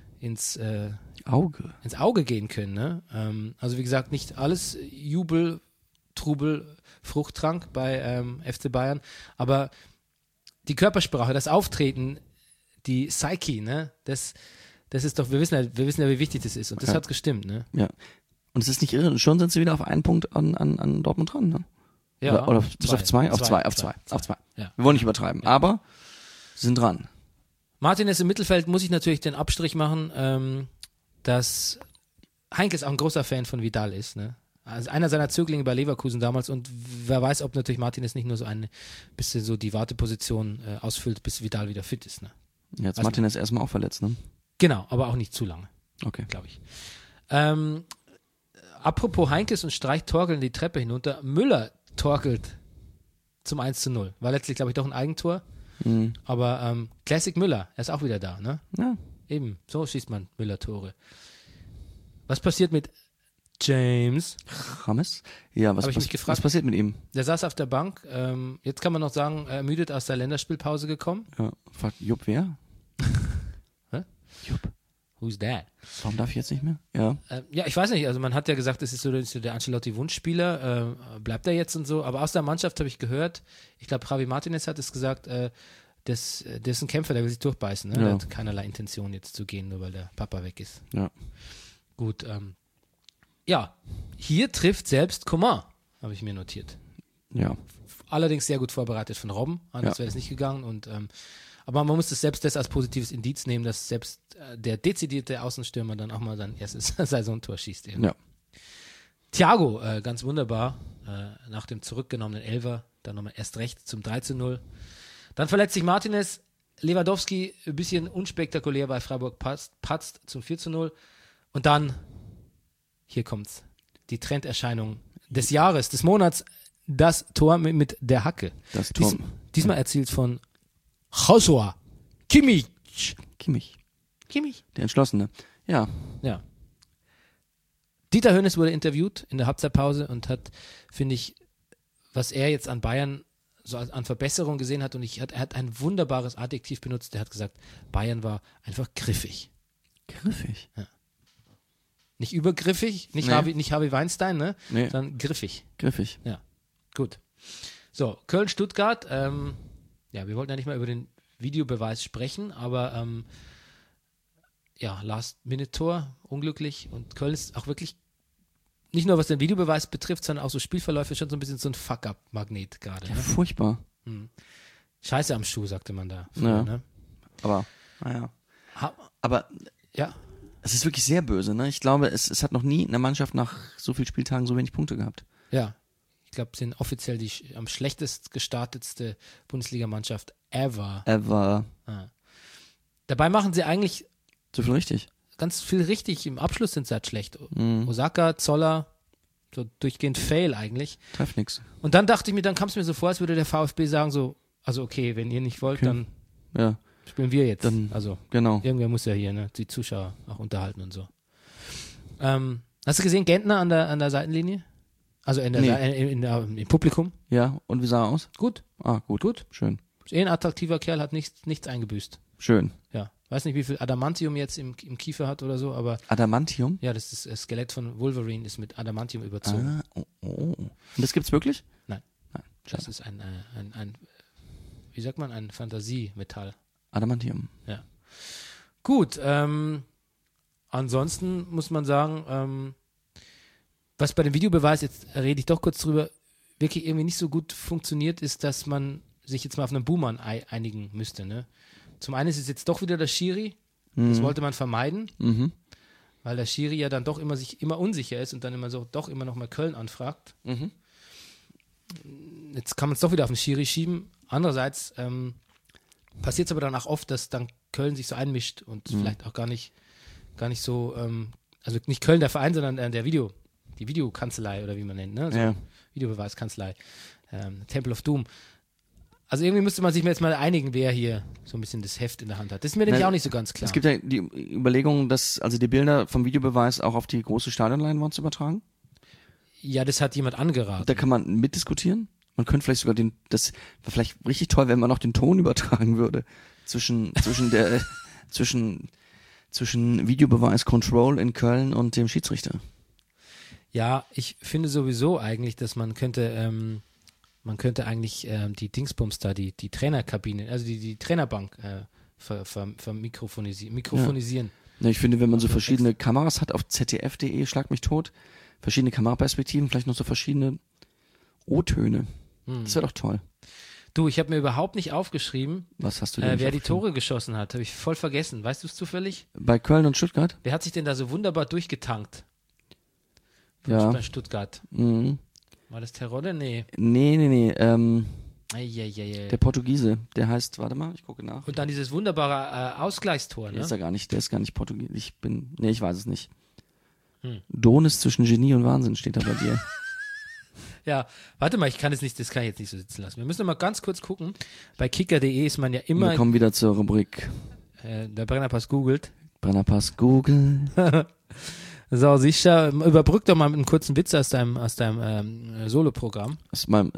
Auge gehen können. Ne? Also wie gesagt, nicht alles Jubel, Trubel, Fruchttrank bei FC Bayern, aber die Körpersprache, das Auftreten, die Psyche, ne, das ist doch, wir wissen ja, wie wichtig das ist und das hat gestimmt, ne? Ja. Und es ist nicht irre, schon sind sie wieder auf einen Punkt an Dortmund dran, ne? Ja. Oder bis auf zwei? Auf zwei. Ja. Wir wollen nicht übertreiben, aber sie sind dran. Martinez im Mittelfeld muss ich natürlich den Abstrich machen, dass Heinkes auch ein großer Fan von Vidal ist, ne? Also einer seiner Zöglinge bei Leverkusen damals und wer weiß, ob natürlich Martinez nicht nur so ein bisschen so die Warteposition ausfüllt, bis Vidal wieder fit ist, ne? Jetzt Martinez erstmal auch verletzt, ne? Genau, aber auch nicht zu lange. Okay. Glaube ich. Apropos Heinkes und Streich torkeln die Treppe hinunter. Müller torkelt zum 1:0. War letztlich, glaube ich, doch ein Eigentor. Aber Classic Müller, er ist auch wieder da, ne? Ja. Eben, so schießt man Müller-Tore. Was passiert mit James? James? Ja, Hab ich mich gefragt. was passiert mit ihm? Der saß auf der Bank. Jetzt kann man noch sagen, ermüdet aus der Länderspielpause gekommen. Ja, fragt Jupp wer? Hä? Jupp. Who's that? Warum darf ich jetzt nicht mehr? Ja. Ja, ich weiß nicht. Also man hat ja gesagt, das ist so der Ancelotti-Wunschspieler. Bleibt er jetzt und so. Aber aus der Mannschaft habe ich gehört, ich glaube, Javi Martinez hat es gesagt, der ist ein Kämpfer, der will sich durchbeißen. Ne? Ja. Der hat keinerlei Intention jetzt zu gehen, nur weil der Papa weg ist. Ja. Gut, ja, hier trifft selbst Coman, habe ich mir notiert. Ja. Allerdings sehr gut vorbereitet von Robben, anders wäre es nicht gegangen. Und, aber man muss selbst das als positives Indiz nehmen, dass selbst der dezidierte Außenstürmer dann auch mal sein erstes Saisontor schießt. Eben. Ja. Thiago, ganz wunderbar, nach dem zurückgenommenen Elfer, dann nochmal erst recht zum 3:0. Dann verletzt sich Martinez, Lewandowski ein bisschen unspektakulär bei Freiburg patzt zum 4:0. Und dann, hier kommt's, die Trenderscheinung des Jahres, des Monats, das Tor mit der Hacke. Das Tor. Diesmal erzielt von Joshua Kimmich. Kimmich. Der Entschlossene. Ja. Ja. Dieter Hoeneß wurde interviewt in der Halbzeitpause und hat, finde ich, was er jetzt an Bayern so an Verbesserung gesehen hat, und er hat ein wunderbares Adjektiv benutzt, der hat gesagt, Bayern war einfach griffig. Griffig? Ja. Nicht übergriffig, nicht Harvey Weinstein, ne? Nee. Sondern griffig. Griffig. Ja, gut. So, Köln-Stuttgart. Wir wollten ja nicht mal über den Videobeweis sprechen, aber Last-Minute-Tor, unglücklich. Und Köln ist auch wirklich, nicht nur was den Videobeweis betrifft, sondern auch so Spielverläufe schon so ein bisschen so ein Fuck-up-Magnet gerade. Ja, Ne? furchtbar. Scheiße am Schuh, sagte man da. Früher, Ja. Ne? Aber, naja. Ha- Aber Ja, es ist wirklich sehr böse, ne? Ich glaube, es hat noch nie eine Mannschaft nach so vielen Spieltagen so wenig Punkte gehabt. ja. Ich glaube, sind offiziell die am schlechtest gestartetste Bundesligamannschaft ever. Dabei machen sie eigentlich So viel richtig. ganz viel richtig. Im Abschluss sind sie halt schlecht. Osaka, Zoller, so durchgehend Fail eigentlich. Treff nix. Und dann dachte ich mir, dann kam es mir so vor, als würde der VfB sagen so, also okay, wenn ihr nicht wollt, dann Ja, spielen wir jetzt. Dann- Also genau. irgendwer muss ja hier die Zuschauer auch unterhalten und so. Hast du gesehen, Gentner an der Seitenlinie? Also im Publikum? Ja, und wie sah er aus? Gut, Ah, gut. Schön. ist ein attraktiver Kerl, hat nichts eingebüßt. Schön. Ja, weiß nicht, wie viel Adamantium jetzt im Kiefer hat oder so, aber Adamantium? ja, das Skelett von Wolverine ist mit Adamantium überzogen. Und das gibt's wirklich? Nein. Nein. Das Schade. ist ein wie sagt man, ein Fantasiemetall. Adamantium. Ja. Gut, ansonsten muss man sagen, was bei dem Videobeweis, jetzt rede ich doch kurz drüber, wirklich irgendwie nicht so gut funktioniert, ist, dass man sich jetzt mal auf einen Buhmann einigen müsste. Ne? Zum einen ist es jetzt doch wieder der Schiri, das wollte man vermeiden, weil der Schiri ja dann doch immer unsicher ist und dann doch immer noch mal Köln anfragt. Jetzt kann man es doch wieder auf den Schiri schieben. Andererseits passiert es aber dann auch oft, dass dann Köln sich so einmischt und vielleicht auch gar nicht so, also nicht Köln der Verein, sondern die Videokanzlei oder wie man nennt, ne? So Ja. Videobeweiskanzlei, Temple of Doom. Also irgendwie müsste man sich jetzt mal einigen, wer hier so ein bisschen das Heft in der Hand hat. Das ist mir nämlich auch nicht so ganz klar. Es gibt ja die Überlegung, also die Bilder vom Videobeweis auch auf die große Stadionleinwand zu übertragen. Ja, das hat jemand angeraten. Da kann man mitdiskutieren. Man könnte vielleicht sogar das wäre vielleicht richtig toll, wenn man noch den Ton übertragen würde. Zwischen Videobeweis Control in Köln und dem Schiedsrichter. Ja, ich finde sowieso eigentlich, dass man könnte eigentlich die Dingsbums da, die Trainerkabine, also die Trainerbank mikrofonisieren. Ja, ich finde, wenn man so verschiedene Kameras hat auf zdf.de, schlag mich tot, verschiedene Kameraperspektiven, vielleicht noch so verschiedene O-Töne. Das wäre doch toll. Du, ich habe mir überhaupt nicht aufgeschrieben, Was hast du denn? wer die Tore geschossen hat. Habe ich voll vergessen. Weißt du es zufällig? Bei Köln und Stuttgart? Wer hat sich denn da so wunderbar durchgetankt? Ja. Bei Stuttgart. Mhm. War das Terodde? Nee. Nee. Eieieiei. Der Portugiese, der heißt, warte mal, ich gucke nach. Und dann dieses wunderbare Ausgleichstor, Der ne? ist ja gar nicht, der ist gar nicht Portugiesisch. Ich weiß es nicht. Donis zwischen Genie und Wahnsinn steht da bei dir. Ja, warte mal, das kann ich jetzt nicht so sitzen lassen. Wir müssen noch mal ganz kurz gucken. Bei kicker.de ist man ja immer, Wir kommen wieder zur Rubrik der Brennerpass googelt. Brennerpass Google. So, sicher, überbrück doch mal mit einem kurzen Witz aus deinem Solo-Programm. Das habe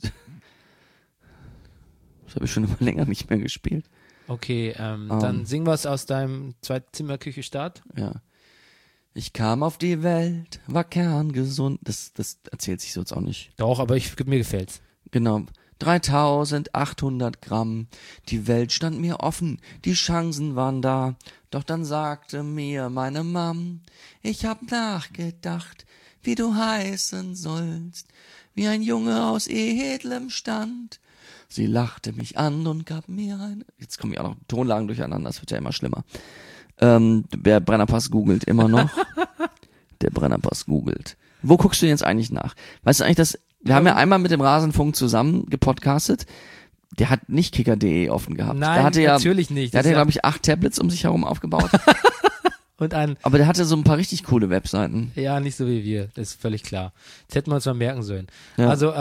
ich schon immer länger nicht mehr gespielt. Okay, dann sing was aus deinem Zwei-Zimmer-Küche-Start. Ja. Ich kam auf die Welt, war kerngesund. Das erzählt sich so jetzt auch nicht. Doch, aber mir gefällt's. Genau. 3800 Gramm. Die Welt stand mir offen, die Chancen waren da. Doch dann sagte mir meine Mam, ich hab nachgedacht, wie du heißen sollst, wie ein Junge aus edlem Stand. Sie lachte mich an und gab mir ein... Jetzt kommen ja auch noch Tonlagen durcheinander, das wird ja immer schlimmer. Der Brennerpass googelt immer noch. Der Brennerpass googelt. Wo guckst du jetzt eigentlich nach? Weißt du eigentlich, dass wir haben ja einmal mit dem Rasenfunk zusammen gepodcastet. Der hat nicht kicker.de offen gehabt. Nein, der hatte natürlich nicht. Der Das hatte, ist glaube ich, 8 Tablets um sich herum aufgebaut. Und Aber der hatte so ein paar richtig coole Webseiten. ja, nicht so wie wir, das ist völlig klar. Das hätten wir uns mal merken sollen. Ja. Also,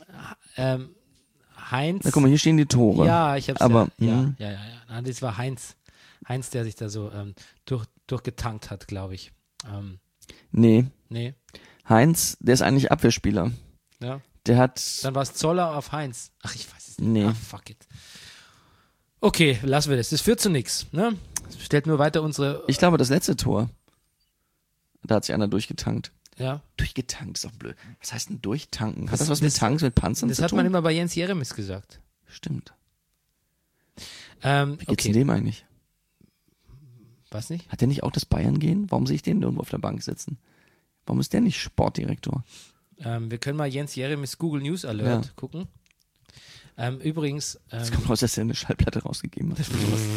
Heinz. Na, guck mal, hier stehen die Tore. Ja, ich hab's Aber, ja. Nein, das war Heinz. Heinz, der sich da so durchgetankt hat, glaube ich. Nee, Nee. Heinz, der ist eigentlich Abwehrspieler. Ja. Der hat... Dann war es Zoller auf Heinz. Ach, ich weiß es nicht. Nee. Ah, fuck it. Okay, lassen wir das. Das führt zu nichts. Ne? Das stellt nur weiter unsere... Ich glaube, das letzte Tor, Da hat sich einer durchgetankt. Ja. Durchgetankt ist auch blöd. Was heißt denn durchtanken? Hat das was mit Tanks, mit Panzern zu tun? Das hat man immer bei Jens Jeremis gesagt. Stimmt. Wie geht's Okay. dem eigentlich? Was nicht? Hat der nicht auch das Bayern-Gehen? Warum sehe ich den irgendwo auf der Bank sitzen? Warum ist der nicht Sportdirektor? Wir können mal Jens Jeremis Google News Alert gucken. Übrigens, Es kommt raus, dass er eine Schallplatte rausgegeben hat.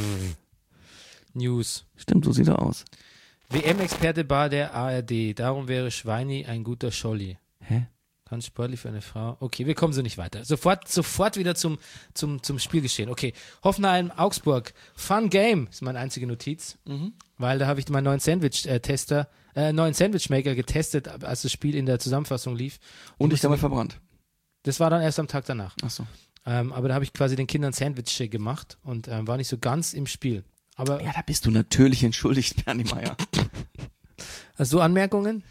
News. Stimmt, so sieht er aus. WM-Experte bei der ARD. Darum wäre Schweini ein guter Scholli. Hä? Ganz sportlich für eine Frau. Okay, wir kommen so nicht weiter. Sofort wieder zum Spielgeschehen. Okay, Hoffenheim, Augsburg. Fun Game ist meine einzige Notiz. Weil da habe ich meinen neuen neuen Sandwichmaker getestet, als das Spiel in der Zusammenfassung lief. Und dich damit verbrannt. Das war dann erst am Tag danach. Ach so. Aber da habe ich quasi den Kindern Sandwich gemacht und war nicht so ganz im Spiel. Aber Ja, da bist du natürlich entschuldigt, Bernie Meyer. hast du Anmerkungen?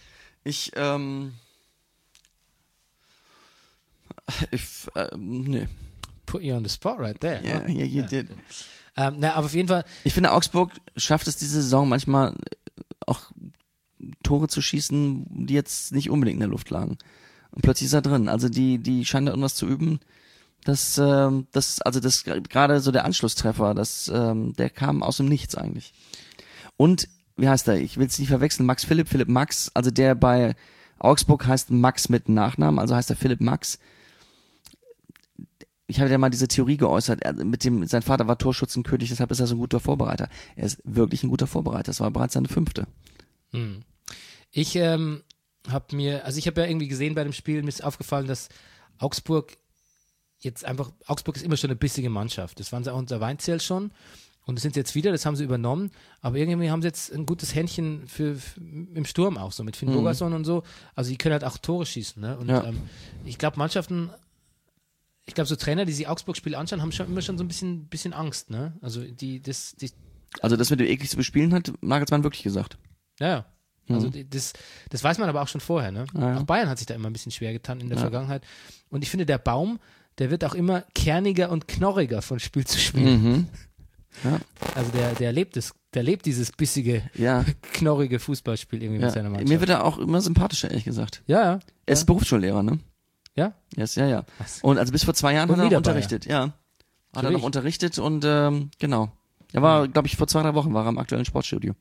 Nee. Put you on the spot right there. Yeah, you did. Aber auf jeden Fall, Ich finde, Augsburg schafft es diese Saison manchmal auch Tore zu schießen, die jetzt nicht unbedingt in der Luft lagen. Und plötzlich ist er drin. Also die scheinen da irgendwas zu üben. Das gerade so der Anschlusstreffer, der kam aus dem Nichts eigentlich. Und, wie heißt er? Ich will es nicht verwechseln, Philipp Max, also der bei Augsburg heißt Max mit Nachnamen, also heißt er Philipp Max. Ich habe ja mal diese Theorie geäußert, sein Vater war Torschützenkönig, deshalb ist er so ein guter Vorbereiter. Er ist wirklich ein guter Vorbereiter, das war bereits seine 5. ich habe ja irgendwie gesehen bei dem Spiel, mir ist aufgefallen, dass Augsburg ist immer schon eine bissige Mannschaft. Das waren sie auch unter Weinzierl schon. Und das sind sie jetzt wieder, das haben sie übernommen. Aber irgendwie haben sie jetzt ein gutes Händchen für im Sturm auch so, mit Finn Bogason und so. Also die können halt auch Tore schießen. Ne? Und ich glaube, so Trainer, die sich Augsburg-Spiele anschauen, haben immer schon so ein bisschen Angst. Ne? Also Also das mit dem eklig zu bespielen hat Nagelsmann wirklich gesagt. ja. Also das weiß man aber auch schon vorher. Ne? Ja. Auch Bayern hat sich da immer ein bisschen schwer getan in der Vergangenheit. Und ich finde, der Baum, der wird auch immer kerniger und knorriger von Spiel zu Spiel. Ja. Also der lebt dieses bissige, knorrige Fußballspiel irgendwie mit seiner Mannschaft. Mir wird er auch immer sympathischer, ehrlich gesagt. Ja. Er ist Berufsschullehrer, ne? Ja? Yes, ja. Was? Und also bis vor 2 Jahren Und hat er noch Niederbayer. unterrichtet, ja. Hat er Natürlich. noch unterrichtet und genau. Er war, glaube ich, vor 2-3 Wochen war er im aktuellen Sportstudio.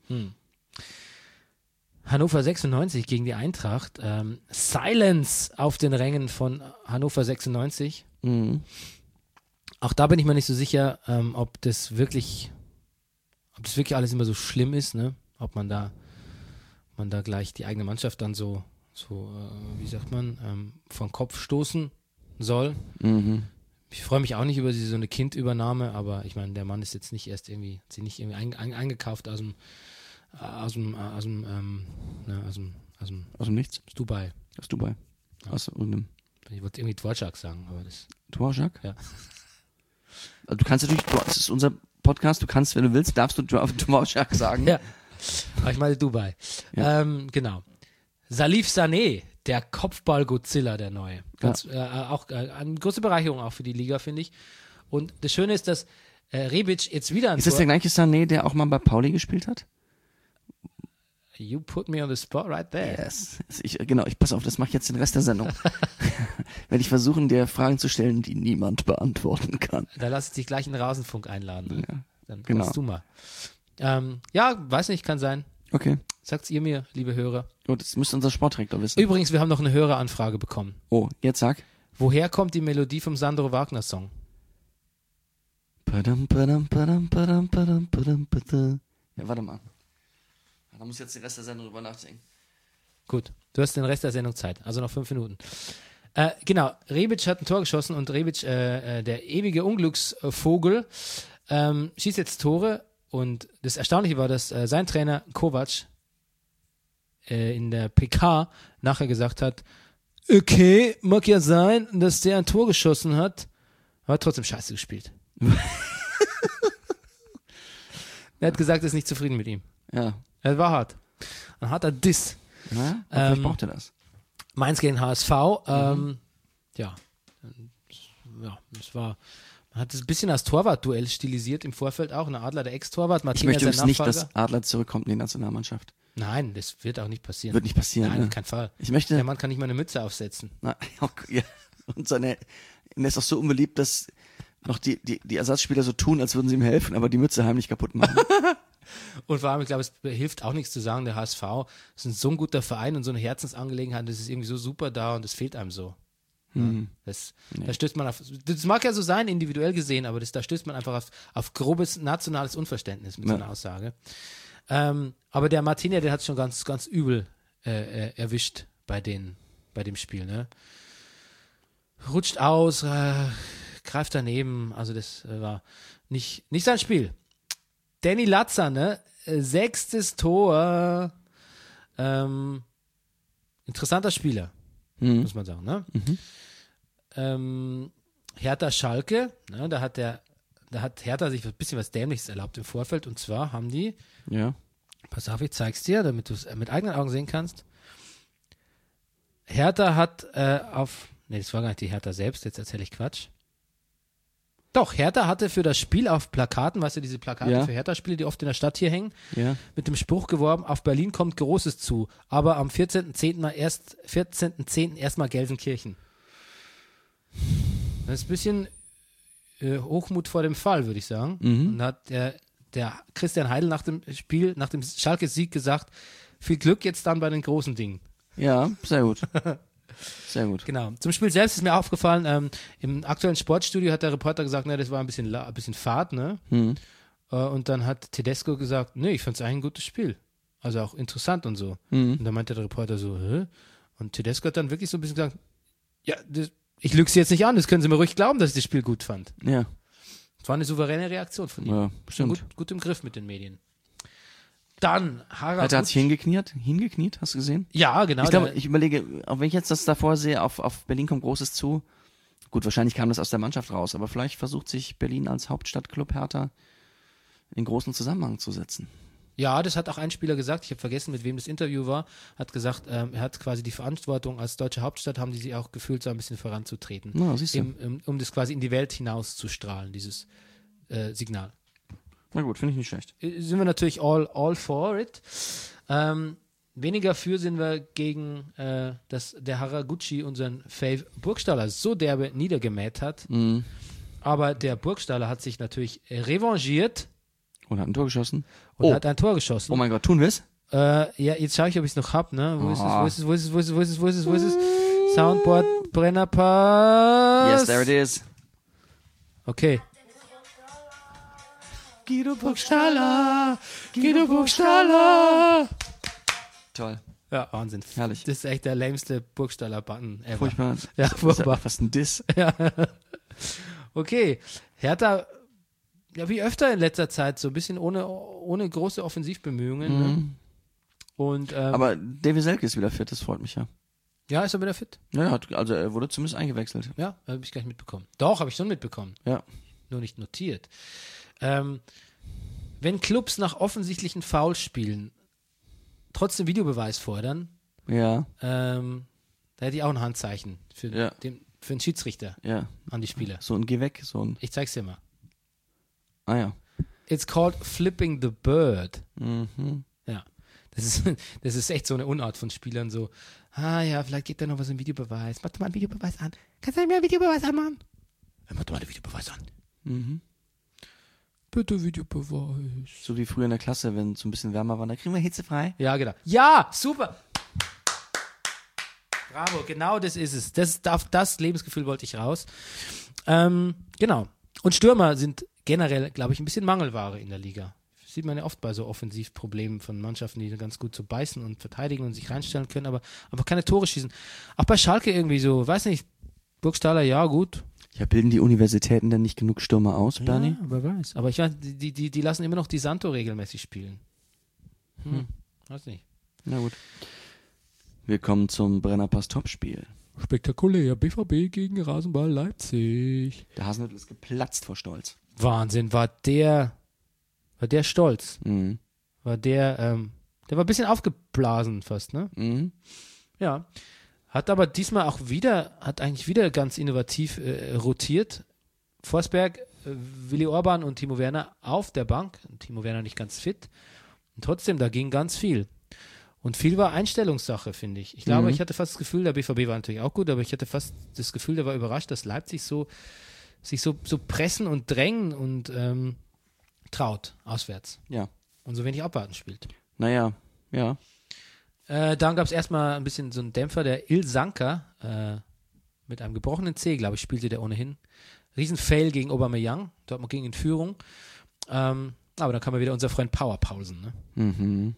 Hannover 96 gegen die Eintracht. Silence auf den Rängen von Hannover 96. Auch da bin ich mir nicht so sicher, ob das wirklich alles immer so schlimm ist, ne? Ob man da gleich die eigene Mannschaft dann so wie sagt man, vom Kopf stoßen soll. Ich freue mich auch nicht über so eine Kindübernahme, aber ich meine, der Mann ist jetzt nicht erst irgendwie eingekauft aus dem Nichts? Dubai. Aus Dubai. Aus irgendeinem Ich wollte irgendwie Dvorak sagen, aber das. Dvorak? Ja. Also du kannst natürlich, das ist unser Podcast, du kannst, wenn du willst, darfst du Dvorak sagen. Ja. Aber ich meine Dubai. Ja. Genau. Salif Sané, der Kopfball-Godzilla, der neue. Auch eine große Bereicherung auch für die Liga, finde ich. Und das Schöne ist, dass Rebic jetzt wieder Ist das der gleiche Sané, der auch mal bei Pauli gespielt hat? You put me on the spot right there. Yes. Ich pass auf, das mache ich jetzt den Rest der Sendung. Werde ich versuchen, dir Fragen zu stellen, die niemand beantworten kann. Da lass ich dich gleich in den Rasenfunk einladen. Ne? Ja, Dann genau. machst du mal. Weiß nicht, kann sein. Okay. Sagt's ihr mir, liebe Hörer. Gut, das müsste unser Sportdirektor wissen. Übrigens, wir haben noch eine Höreranfrage bekommen. Oh, jetzt sag. Woher kommt die Melodie vom Sandro Wagner Song? Padam, padam, padam, padam, padam, padam, padam. Ja, warte mal. Da muss ich jetzt den Rest der Sendung drüber nachdenken. Gut, du hast den Rest der Sendung Zeit, also noch 5 Minuten. Genau, Rebic hat ein Tor geschossen und Rebic, der ewige Unglücksvogel, schießt jetzt Tore und das Erstaunliche war, dass sein Trainer Kovac in der PK nachher gesagt hat, okay, mag ja sein, dass der ein Tor geschossen hat, aber hat trotzdem scheiße gespielt. Er hat gesagt, er ist nicht zufrieden mit ihm. Ja. Er war hart. Ein harter Diss. Na, vielleicht braucht er das. Mainz gegen HSV. Ja, das war Hat es ein bisschen als Torwartduell stilisiert im Vorfeld auch. Eine Adler, der Ex-Torwart, Ich Martinez, möchte der übrigens nicht, Nachfolger. dass Adler zurückkommt in die Nationalmannschaft. Nein, das wird auch nicht passieren. Wird nicht passieren. Nein, ne? auf keinen Fall. Ich möchte. Der Mann kann nicht mal eine Mütze aufsetzen. Na, ja. Und er ist auch so unbeliebt, dass noch die Ersatzspieler so tun, als würden sie ihm helfen, aber die Mütze heimlich kaputt machen. Und vor allem, ich glaube, es hilft auch nichts zu sagen, der HSV ist so ein guter Verein und so eine Herzensangelegenheit, das ist irgendwie so super da und das fehlt einem so. Da stößt man auf, das mag ja so sein, individuell gesehen, aber da stößt man einfach auf grobes nationales Unverständnis mit so einer Aussage. Aber der Martinez, der hat schon ganz, ganz übel erwischt bei dem Spiel. Ne? Rutscht aus, greift daneben, also das war nicht sein Spiel. Danny Latzer, ne? 6. Tor. Interessanter Spieler, muss man sagen, ne? Hertha Schalke, ne? Da hat Hertha sich ein bisschen was Dämliches erlaubt im Vorfeld, und zwar haben die, Ja. pass auf, ich zeig's dir, damit du es mit eigenen Augen sehen kannst. Hertha hat das war gar nicht die Hertha selbst, jetzt erzähle ich Quatsch. Doch, Hertha hatte für das Spiel auf Plakaten, weißt du, diese Plakate für Hertha-Spiele, die oft in der Stadt hier hängen, Ja. mit dem Spruch geworben, auf Berlin kommt Großes zu, aber am 14.10. erstmal Gelsenkirchen. Das ist ein bisschen Hochmut vor dem Fall, würde ich sagen. Und da hat der Christian Heidel nach dem Spiel, nach dem Schalke-Sieg gesagt, viel Glück jetzt dann bei den großen Dingen. Ja, sehr gut. Sehr gut. Genau. Zum Spiel selbst ist mir aufgefallen, im aktuellen Sportstudio hat der Reporter gesagt, das war ein bisschen Fahrt, ne? Und dann hat Tedesco gesagt, nee, ich fand es eigentlich ein gutes Spiel. Also auch interessant und so. Und dann meinte der Reporter so, hä? Und Tedesco hat dann wirklich so ein bisschen gesagt, ja, ich lüge Sie jetzt nicht an, das können Sie mir ruhig glauben, dass ich das Spiel gut fand. Ja. Das war eine souveräne Reaktion von ihm. Ja, stimmt. Gut im Griff mit den Medien. Dann Hat er sich hingekniet, hast du gesehen? Ja, genau. Ich glaube, ich überlege, auch wenn ich jetzt das davor sehe, auf Berlin kommt Großes zu. Gut, wahrscheinlich kam das aus der Mannschaft raus, aber vielleicht versucht sich Berlin als Hauptstadtclub Hertha in großen Zusammenhang zu setzen. Ja, das hat auch ein Spieler gesagt, ich habe vergessen, mit wem das Interview war, hat gesagt, er hat quasi die Verantwortung, als deutsche Hauptstadt haben die sich auch gefühlt, so ein bisschen voranzutreten. Na, siehst du. Um das quasi in die Welt hinaus zu strahlen, dieses Signal. Na gut, finde ich nicht schlecht. Sind wir natürlich all for it. Weniger für sind wir gegen, dass der Haraguchi unseren Fave Burgstaller so derbe niedergemäht hat. Aber der Burgstaller hat sich natürlich revanchiert Und hat ein Tor geschossen. und hat ein Tor geschossen. Oh mein Gott, tun wir es? Ja, jetzt schaue ich, ob ich es noch hab, ne? Wo ist es? Soundboard, Brennerpass. Yes, there it is. Okay. Guido Burgstaller. Toll. Ja, Wahnsinn. Herrlich. Das ist echt der lameste Burgstaller-Button ever. Furchtbar. Ja, Das ist furchtbar. fast ein Diss. Okay. Hertha, ja, wie öfter in letzter Zeit, so ein bisschen ohne große Offensivbemühungen. Ne? Und, Aber Davy Selke ist wieder fit, das freut mich ja. ja, ist er wieder fit? Ja, also er wurde zumindest eingewechselt. Ja, habe ich gleich mitbekommen. Doch, habe ich schon mitbekommen. Ja. Nur nicht notiert. Wenn Clubs nach offensichtlichen Foulspielen trotzdem Videobeweis fordern, Ja, da hätte ich auch ein Handzeichen für, Ja. für den Schiedsrichter ja. an die Spieler. So ein Geh weg, so ein. Ich zeig's dir mal. Ah ja. It's called flipping the bird. Mhm. Ja. Das ist echt so eine Unart von Spielern, so, ja, vielleicht geht da noch was im Videobeweis. Mach doch mal einen Videobeweis an. Kannst du mir einen Videobeweis anmachen? Ja, mach doch mal einen Videobeweis an. Mhm. Bitte Videobeweis. So wie früher in der Klasse, wenn es so ein bisschen wärmer war, da kriegen wir hitzefrei. Ja, genau. Ja, super. Bravo, genau das ist es. Das Lebensgefühl wollte ich raus. Genau. Und Stürmer sind generell, glaube ich, ein bisschen Mangelware in der Liga. Das sieht man ja oft bei so Offensivproblemen von Mannschaften, die ganz gut so beißen und verteidigen und sich reinstellen können, aber einfach keine Tore schießen. Auch bei Schalke irgendwie so, weiß nicht, Burgstaller, ja, gut. Ja, bilden die Universitäten denn nicht genug Stürmer aus, Bernie? Ja, wer weiß. Aber ich weiß, die lassen immer noch die Santo regelmäßig spielen. Weiß nicht. Na gut. Wir kommen zum Brennerpass Topspiel. Spektakulär, BVB gegen Rasenball Leipzig. Der Hasenhüttl ist geplatzt vor Stolz. Wahnsinn, war der stolz. Mhm. Der war ein bisschen aufgeblasen fast, ne? Mhm. Ja. Hat aber diesmal auch wieder, hat eigentlich wieder ganz innovativ rotiert. Forsberg, Willi Orban und Timo Werner auf der Bank. Timo Werner nicht ganz fit. Und trotzdem, da ging ganz viel. Und viel war Einstellungssache, finde ich. Ich glaube, ich hatte fast das Gefühl, der BVB war natürlich auch gut, aber ich hatte fast das Gefühl, der war überrascht, dass Leipzig sich so pressen und drängen und traut, auswärts. Ja. Und so wenig abwarten spielt. Naja, ja. Dann gab es erstmal ein bisschen so einen Dämpfer, der Ilsanker, mit einem gebrochenen Zeh, glaube ich, spielte der ohnehin. Riesenfail gegen Aubameyang, dort ging in Führung. Aber dann kam wieder unser Freund Powerpausen. Ne? Mhm.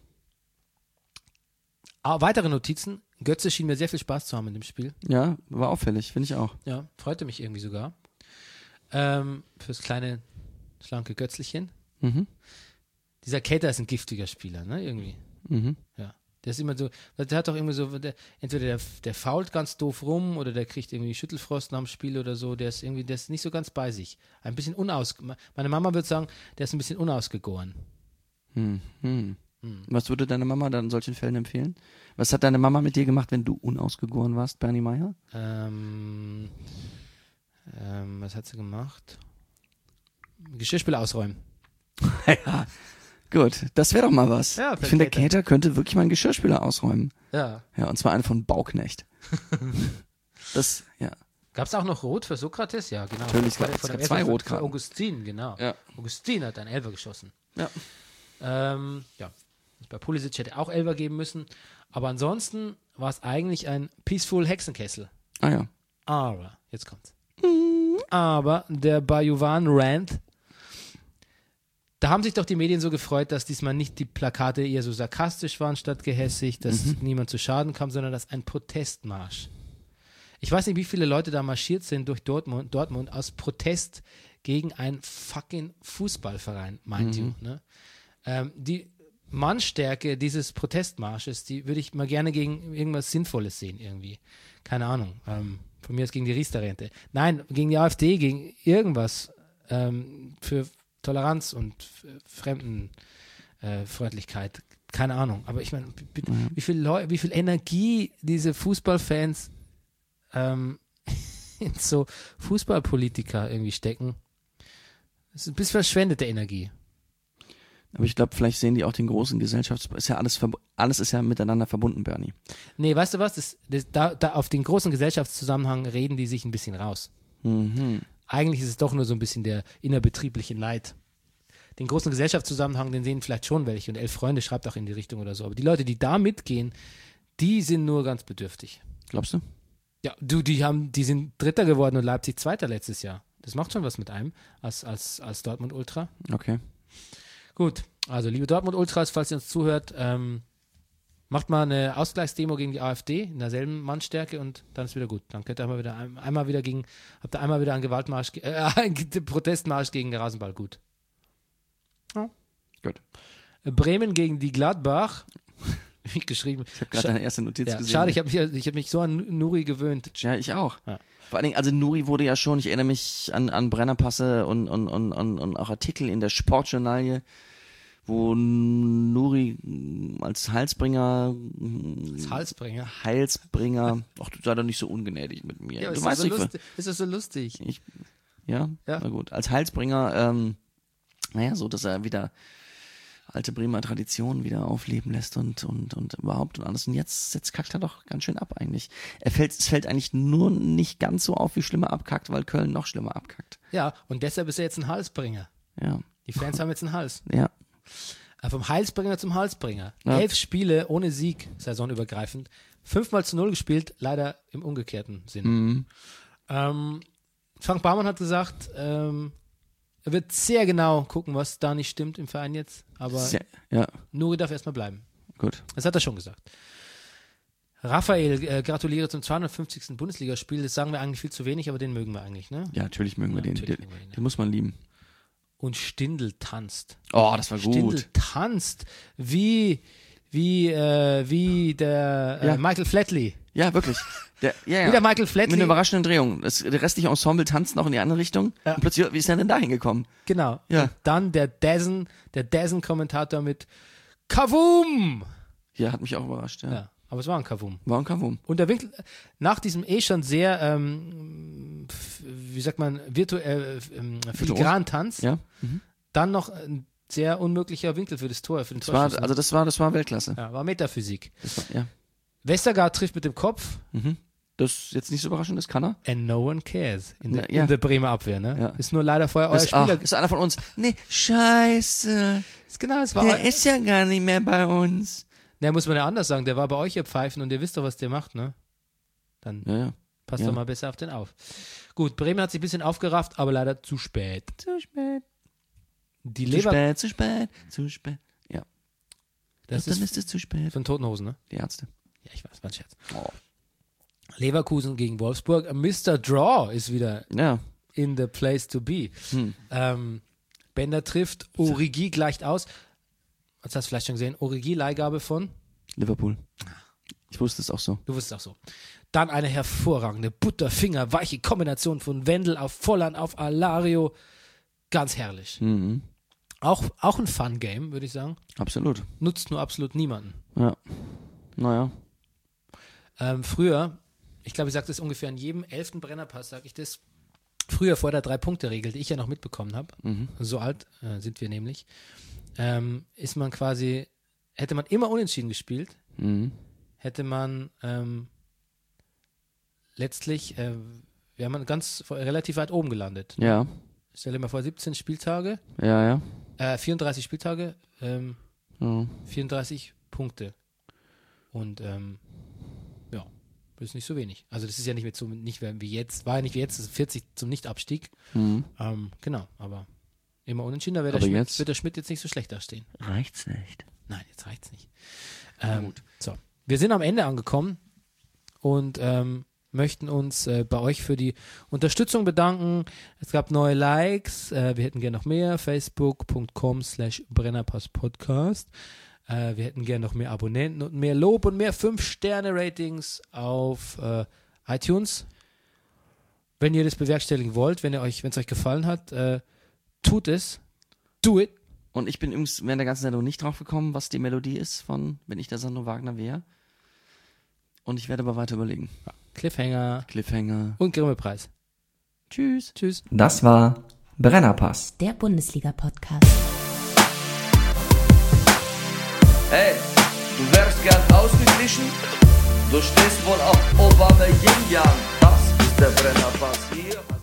Weitere Notizen. Götze schien mir sehr viel Spaß zu haben in dem Spiel. Ja, war auffällig, finde ich auch. Ja, freute mich irgendwie sogar. Fürs kleine, schlanke Götzlichen. Mhm. Dieser Keita ist ein giftiger Spieler, ne, irgendwie. Mhm. Ja. Der ist immer so, der hat doch irgendwie so, entweder der fault ganz doof rum oder der kriegt irgendwie Schüttelfrost nach dem Spiel oder so. Der ist nicht so ganz bei sich. Ein bisschen meine Mama würde sagen, der ist ein bisschen unausgegoren. Was würde deine Mama dann in solchen Fällen empfehlen? Was hat deine Mama mit dir gemacht, wenn du unausgegoren warst, Bernie Meyer? Was hat sie gemacht? Geschirrspüler ausräumen. Ja, gut. Das wäre doch mal was. Ja, ich finde, der Kater könnte wirklich mal einen Geschirrspüler ausräumen. Ja. Ja, und zwar einen von Bauknecht. Das, ja. Gab es auch noch Rot für Sokrates? Ja, genau. Natürlich, es gab 2 Rotkarten. Für Augustin, genau. Ja. Augustin hat einen Elfer geschossen. Ja. Ja. Bei Pulisic hätte auch Elfer geben müssen. Aber ansonsten war es eigentlich ein Peaceful Hexenkessel. Ah ja. Aber, jetzt kommt's. Aber der Bajuwan-Rant, da haben sich doch die Medien so gefreut, dass diesmal nicht die Plakate eher so sarkastisch waren statt gehässig, dass niemand zu Schaden kam, sondern dass ein Protestmarsch. Ich weiß nicht, wie viele Leute da marschiert sind durch Dortmund aus Protest gegen einen fucking Fußballverein, mind you. Ne? Die Mannstärke dieses Protestmarsches, die würde ich mal gerne gegen irgendwas Sinnvolles sehen irgendwie. Keine Ahnung. Von mir aus gegen die Riester-Rente. Nein, gegen die AfD, gegen irgendwas für Toleranz und Fremdenfreundlichkeit. Keine Ahnung. Aber ich meine, wie viel Energie diese Fußballfans in so Fußballpolitiker irgendwie stecken. Das ist ein bisschen verschwendete Energie. Aber ich glaube, vielleicht sehen die auch den großen ist ja alles ist ja miteinander verbunden, Bernie. Nee, weißt du was? Da auf den großen Gesellschaftszusammenhang reden die sich ein bisschen raus. Mhm. Eigentlich ist es doch nur so ein bisschen der innerbetriebliche Neid. Den großen Gesellschaftszusammenhang, den sehen vielleicht schon welche und 11 Freunde schreibt auch in die Richtung oder so. Aber die Leute, die da mitgehen, die sind nur ganz bedürftig. Glaubst du? Ja, die sind Dritter geworden und Leipzig Zweiter letztes Jahr. Das macht schon was mit einem als Dortmund-Ultra. Okay. Gut, also liebe Dortmund-Ultras, falls ihr uns zuhört, macht mal eine Ausgleichsdemo gegen die AfD in derselben Mannstärke und dann ist wieder gut. Dann könnt ihr habt ihr einmal wieder einen Gewaltmarsch, einen Protestmarsch gegen den Rasenball. Gut. Ja. Gut. Bremen gegen die Gladbach. Wie geschrieben. Ich habe gerade deine erste Notiz gesehen. Schade, ich hab mich so an Nuri gewöhnt. Ja, ich auch. Ja. Vor allen Dingen, also Nuri wurde ja schon, ich erinnere mich an Brennerpasse und auch Artikel in der Sportjournalie, wo Nuri als Heilsbringer, ach, du sei doch nicht so ungnädig mit mir. Ja, du ist, weißt das nicht, ist das so lustig? Ja, Ja. Na gut. Als Heilsbringer, so, dass er wieder alte Bremer Traditionen wieder aufleben lässt und überhaupt und alles. Und jetzt kackt er doch ganz schön ab eigentlich. Es fällt eigentlich nur nicht ganz so auf, wie schlimmer abkackt, weil Köln noch schlimmer abkackt. Ja, und deshalb ist er jetzt ein Halsbringer. Ja. Die Fans haben jetzt einen Hals. Ja. Vom Heilsbringer zum Halsbringer. Ja. 11 Spiele ohne Sieg, saisonübergreifend. 5-0 gespielt, leider im umgekehrten Sinne. Frank Baumann hat gesagt, er wird sehr genau gucken, was da nicht stimmt im Verein jetzt. Aber Ja. Nuri darf erstmal bleiben. Gut. Das hat er schon gesagt. Raphael, gratuliere zum 250. Bundesligaspiel. Das sagen wir eigentlich viel zu wenig, aber den mögen wir eigentlich, ne? Ja, natürlich mögen wir den. natürlich mögen wir den, Den muss man lieben. Und Stindl tanzt. Oh, das war gut. Stindl tanzt wie der Ja. Michael Flatley. Ja, wirklich. Ja. Wie der Michael Flatley. Mit einer überraschenden Drehung. Der restliche Ensemble tanzt noch in die andere Richtung. Ja. Und plötzlich, wie ist er denn da hingekommen? Genau. Ja. Und dann der Dazen-Kommentator mit Kavum! Ja, hat mich auch überrascht, ja. Ja. Aber es war ein Kavum. War ein Kavum. Und der Winkel, nach diesem schon sehr, wie sagt man, filigranen Tanz, Ja. dann noch ein sehr unmöglicher Winkel für das Tor, für den Das war, Torschuss. also das war Weltklasse. Ja, war Metaphysik. Das war, ja. Westergaard trifft mit dem Kopf Das ist jetzt nicht so überraschend, das kann er. and no one cares in Ja. der Bremer Abwehr. Ne? Ja. Ist nur leider vorher euer Das Spieler. ist einer von uns. Nee, scheiße. Es war Der ist ja gar nicht mehr bei uns. Ne, muss man ja anders sagen. Der war bei euch, ihr Pfeifen, und ihr wisst doch, was der macht, ne? Dann Ja. passt Ja. doch mal besser auf den auf. Gut, Bremen hat sich ein bisschen aufgerafft, aber leider zu spät. Zu spät. Die Zu Lever, spät, zu spät, zu spät. Ja. das Dann ist ist es zu spät. von Toten Hosen, ne? Die Ärzte. Ja, ich weiß, war ein Scherz. Oh. Leverkusen gegen Wolfsburg. Mr. Draw ist wieder Ja. in the place to be. Bender trifft, Origi gleicht aus. Jetzt hast du vielleicht schon gesehen, Origi, Leihgabe von? Liverpool. Ich wusste es auch so. Du wusstest auch so. Dann eine hervorragende, butterfingerweiche Kombination von Wendel auf Volland auf Alario. Ganz herrlich. Mhm. Auch ein Fun-Game, würde ich sagen. Absolut. Nutzt nur absolut niemanden. Ja. Naja. Früher, ich glaube, ich sage das ungefähr an jedem 11. Brennerpass, sage ich das. Früher vor der 3-Punkte-Regel, die ich ja noch mitbekommen habe, so alt sind wir nämlich, ist man quasi, hätte man immer unentschieden gespielt, hätte man letztlich, wäre man relativ weit oben gelandet. Ja. Stell dir mal vor, 17 Spieltage, Ja. 34 Spieltage, Ja. 34 Punkte. Und ja, das ist nicht so wenig. Also das ist ja nicht wie jetzt, war ja nicht wie jetzt, das ist 40 zum Nicht-Abstieg. Genau, aber immer unentschieden, da wird der Schmidt jetzt nicht so schlecht dastehen. Reicht's nicht. Nein, jetzt reicht's nicht. So, wir sind am Ende angekommen und möchten uns bei euch für die Unterstützung bedanken. Es gab neue Likes, wir hätten gerne noch mehr, facebook.com/brennerpasspodcast. Wir hätten gerne noch mehr Abonnenten und mehr Lob und mehr 5-Sterne-Ratings auf iTunes. Wenn ihr das bewerkstelligen wollt, wenn es euch gefallen hat, tut es. Do it. Und ich bin übrigens während der ganzen Sendung nicht drauf gekommen, was die Melodie ist von Wenn ich der Sandro Wagner wäre. Und ich werde aber weiter überlegen. Cliffhanger und Grimme-Preis. Tschüss. Das war Brennerpass. Der Bundesliga-Podcast. Hey, du wärst gern ausgeglichen? Du stehst wohl auf Obama Yin Yang. Das ist der Brennerpass hier.